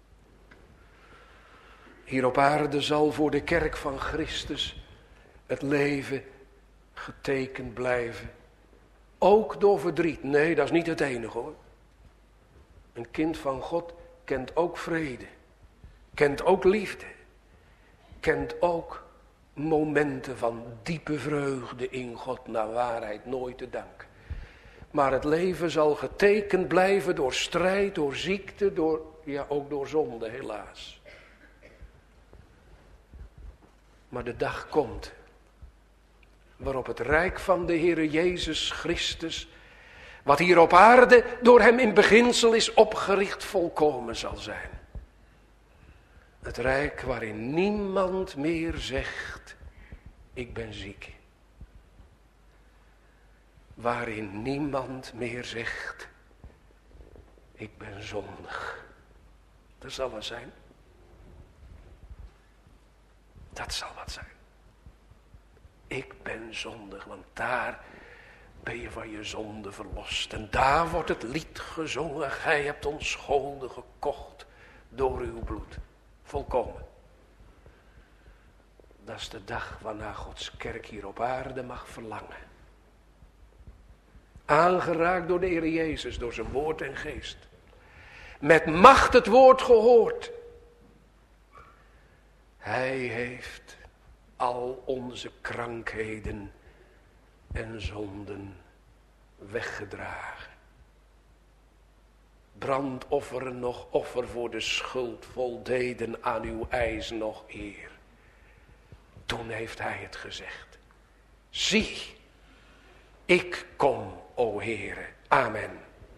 Hier op aarde zal voor de kerk van Christus het leven getekend blijven. Ook door verdriet. Nee, dat is niet het enige hoor. Een kind van God kent ook vrede. Kent ook liefde. Kent ook momenten van diepe vreugde in God naar waarheid nooit te danken. Maar het leven zal getekend blijven door strijd, door ziekte, ook door zonde helaas. Maar de dag komt waarop het rijk van de Heere Jezus Christus, wat hier op aarde door hem in beginsel is opgericht, volkomen zal zijn. Het rijk waarin niemand meer zegt, ik ben ziek. Waarin niemand meer zegt, ik ben zondig. Dat zal wat zijn. Dat zal wat zijn. Ik ben zondig, want daar ben je van je zonde verlost. En daar wordt het lied gezongen, gij hebt ons schulden gekocht door uw bloed. Volkomen. Dat is de dag waarna Gods kerk hier op aarde mag verlangen. Aangeraakt door de Heer Jezus, door zijn woord en geest. Met macht het woord gehoord. Hij heeft al onze krankheden en zonden weggedragen. Brandofferen nog offer voor de schuld voldeden aan uw eis nog eer. Toen heeft hij het gezegd. Zie, ik kom, o Heere. Amen.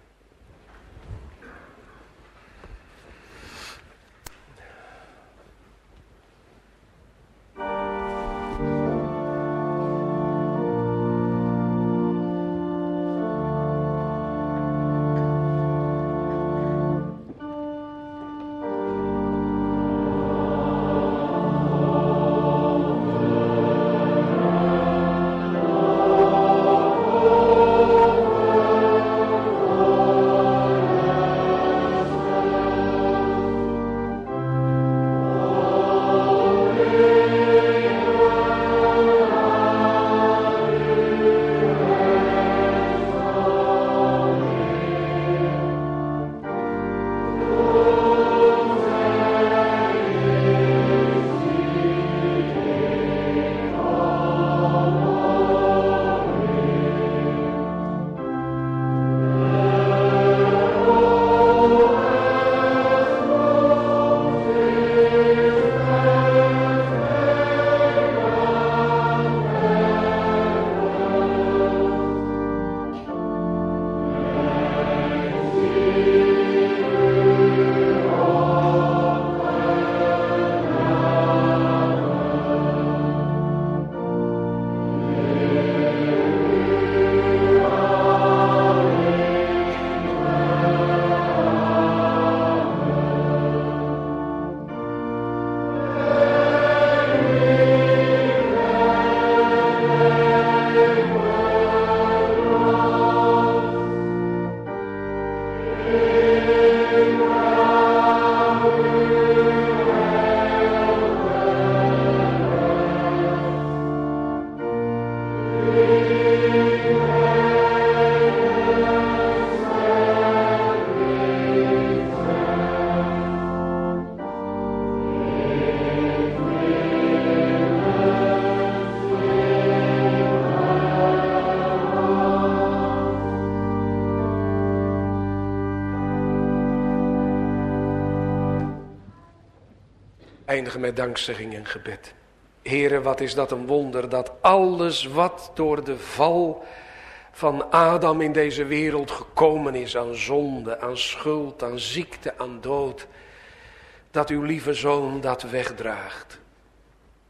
Eindigen met dankzegging en gebed. Heere, wat is dat een wonder dat alles wat door de val van Adam in deze wereld gekomen is aan zonde, aan schuld, aan ziekte, aan dood, dat uw lieve Zoon dat wegdraagt.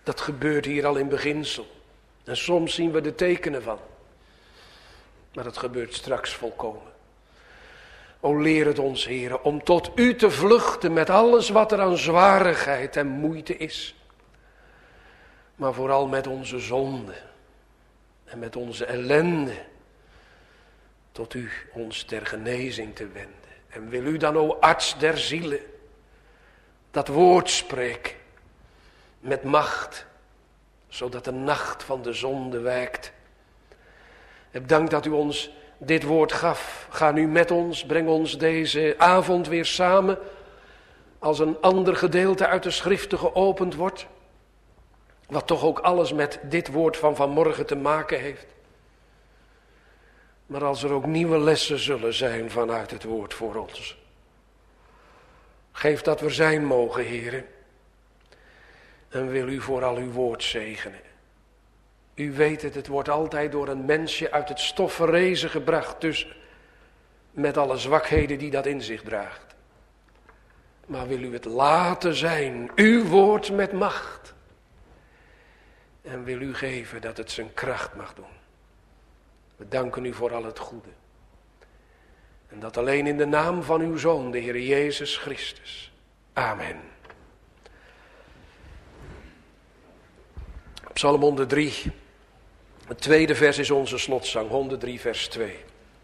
Dat gebeurt hier al in beginsel. En soms zien we de tekenen van. Maar dat gebeurt straks volkomen. O leer het ons, Heere, om tot u te vluchten met alles wat er aan zwarigheid en moeite is. Maar vooral met onze zonde en met onze ellende. Tot u ons ter genezing te wenden. En wil u dan, o arts der zielen, dat woord spreken met macht, zodat de nacht van de zonde wijkt. Heb dank dat u ons dit woord gaf. Ga nu met ons, breng ons deze avond weer samen, als een ander gedeelte uit de schriften geopend wordt, wat toch ook alles met dit woord van vanmorgen te maken heeft. Maar als er ook nieuwe lessen zullen zijn vanuit het woord voor ons. Geef dat we zijn mogen, Heere. En wil u vooral uw woord zegenen. U weet het, het wordt altijd door een mensje uit het stof verrezen gebracht. Dus met alle zwakheden die dat in zich draagt. Maar wil u het laten zijn, uw woord met macht. En wil u geven dat het zijn kracht mag doen. We danken u voor al het goede. En dat alleen in de naam van uw Zoon, de Heer Jezus Christus. Amen. Psalm 103. Het tweede vers is onze slotzang, 103 vers 2.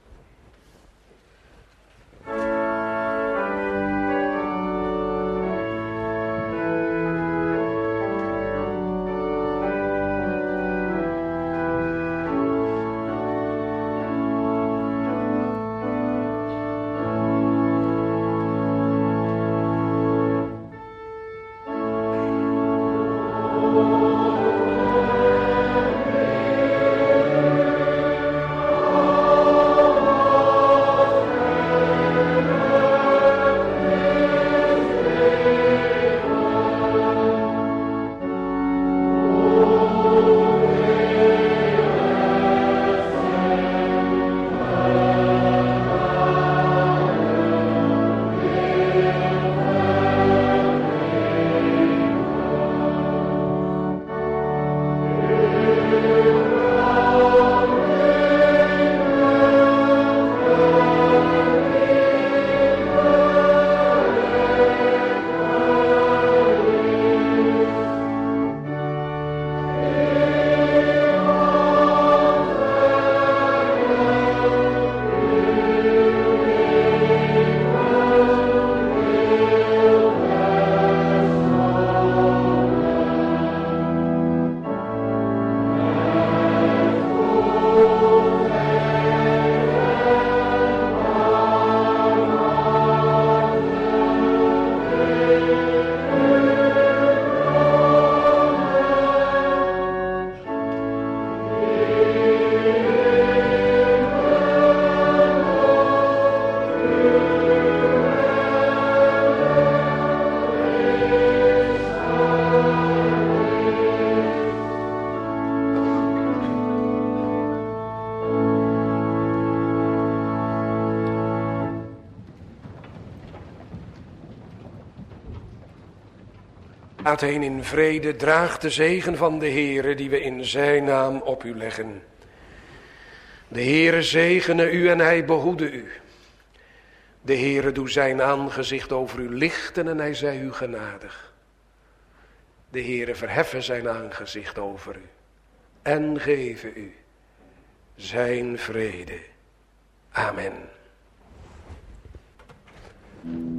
Gaat heen in vrede, draag de zegen van de Heere die we in zijn naam op u leggen. De Heere zegene u en hij behoede u. De Heere doe zijn aangezicht over u lichten en hij zij u genadig. De Heere verheffen zijn aangezicht over u en geven u zijn vrede. Amen.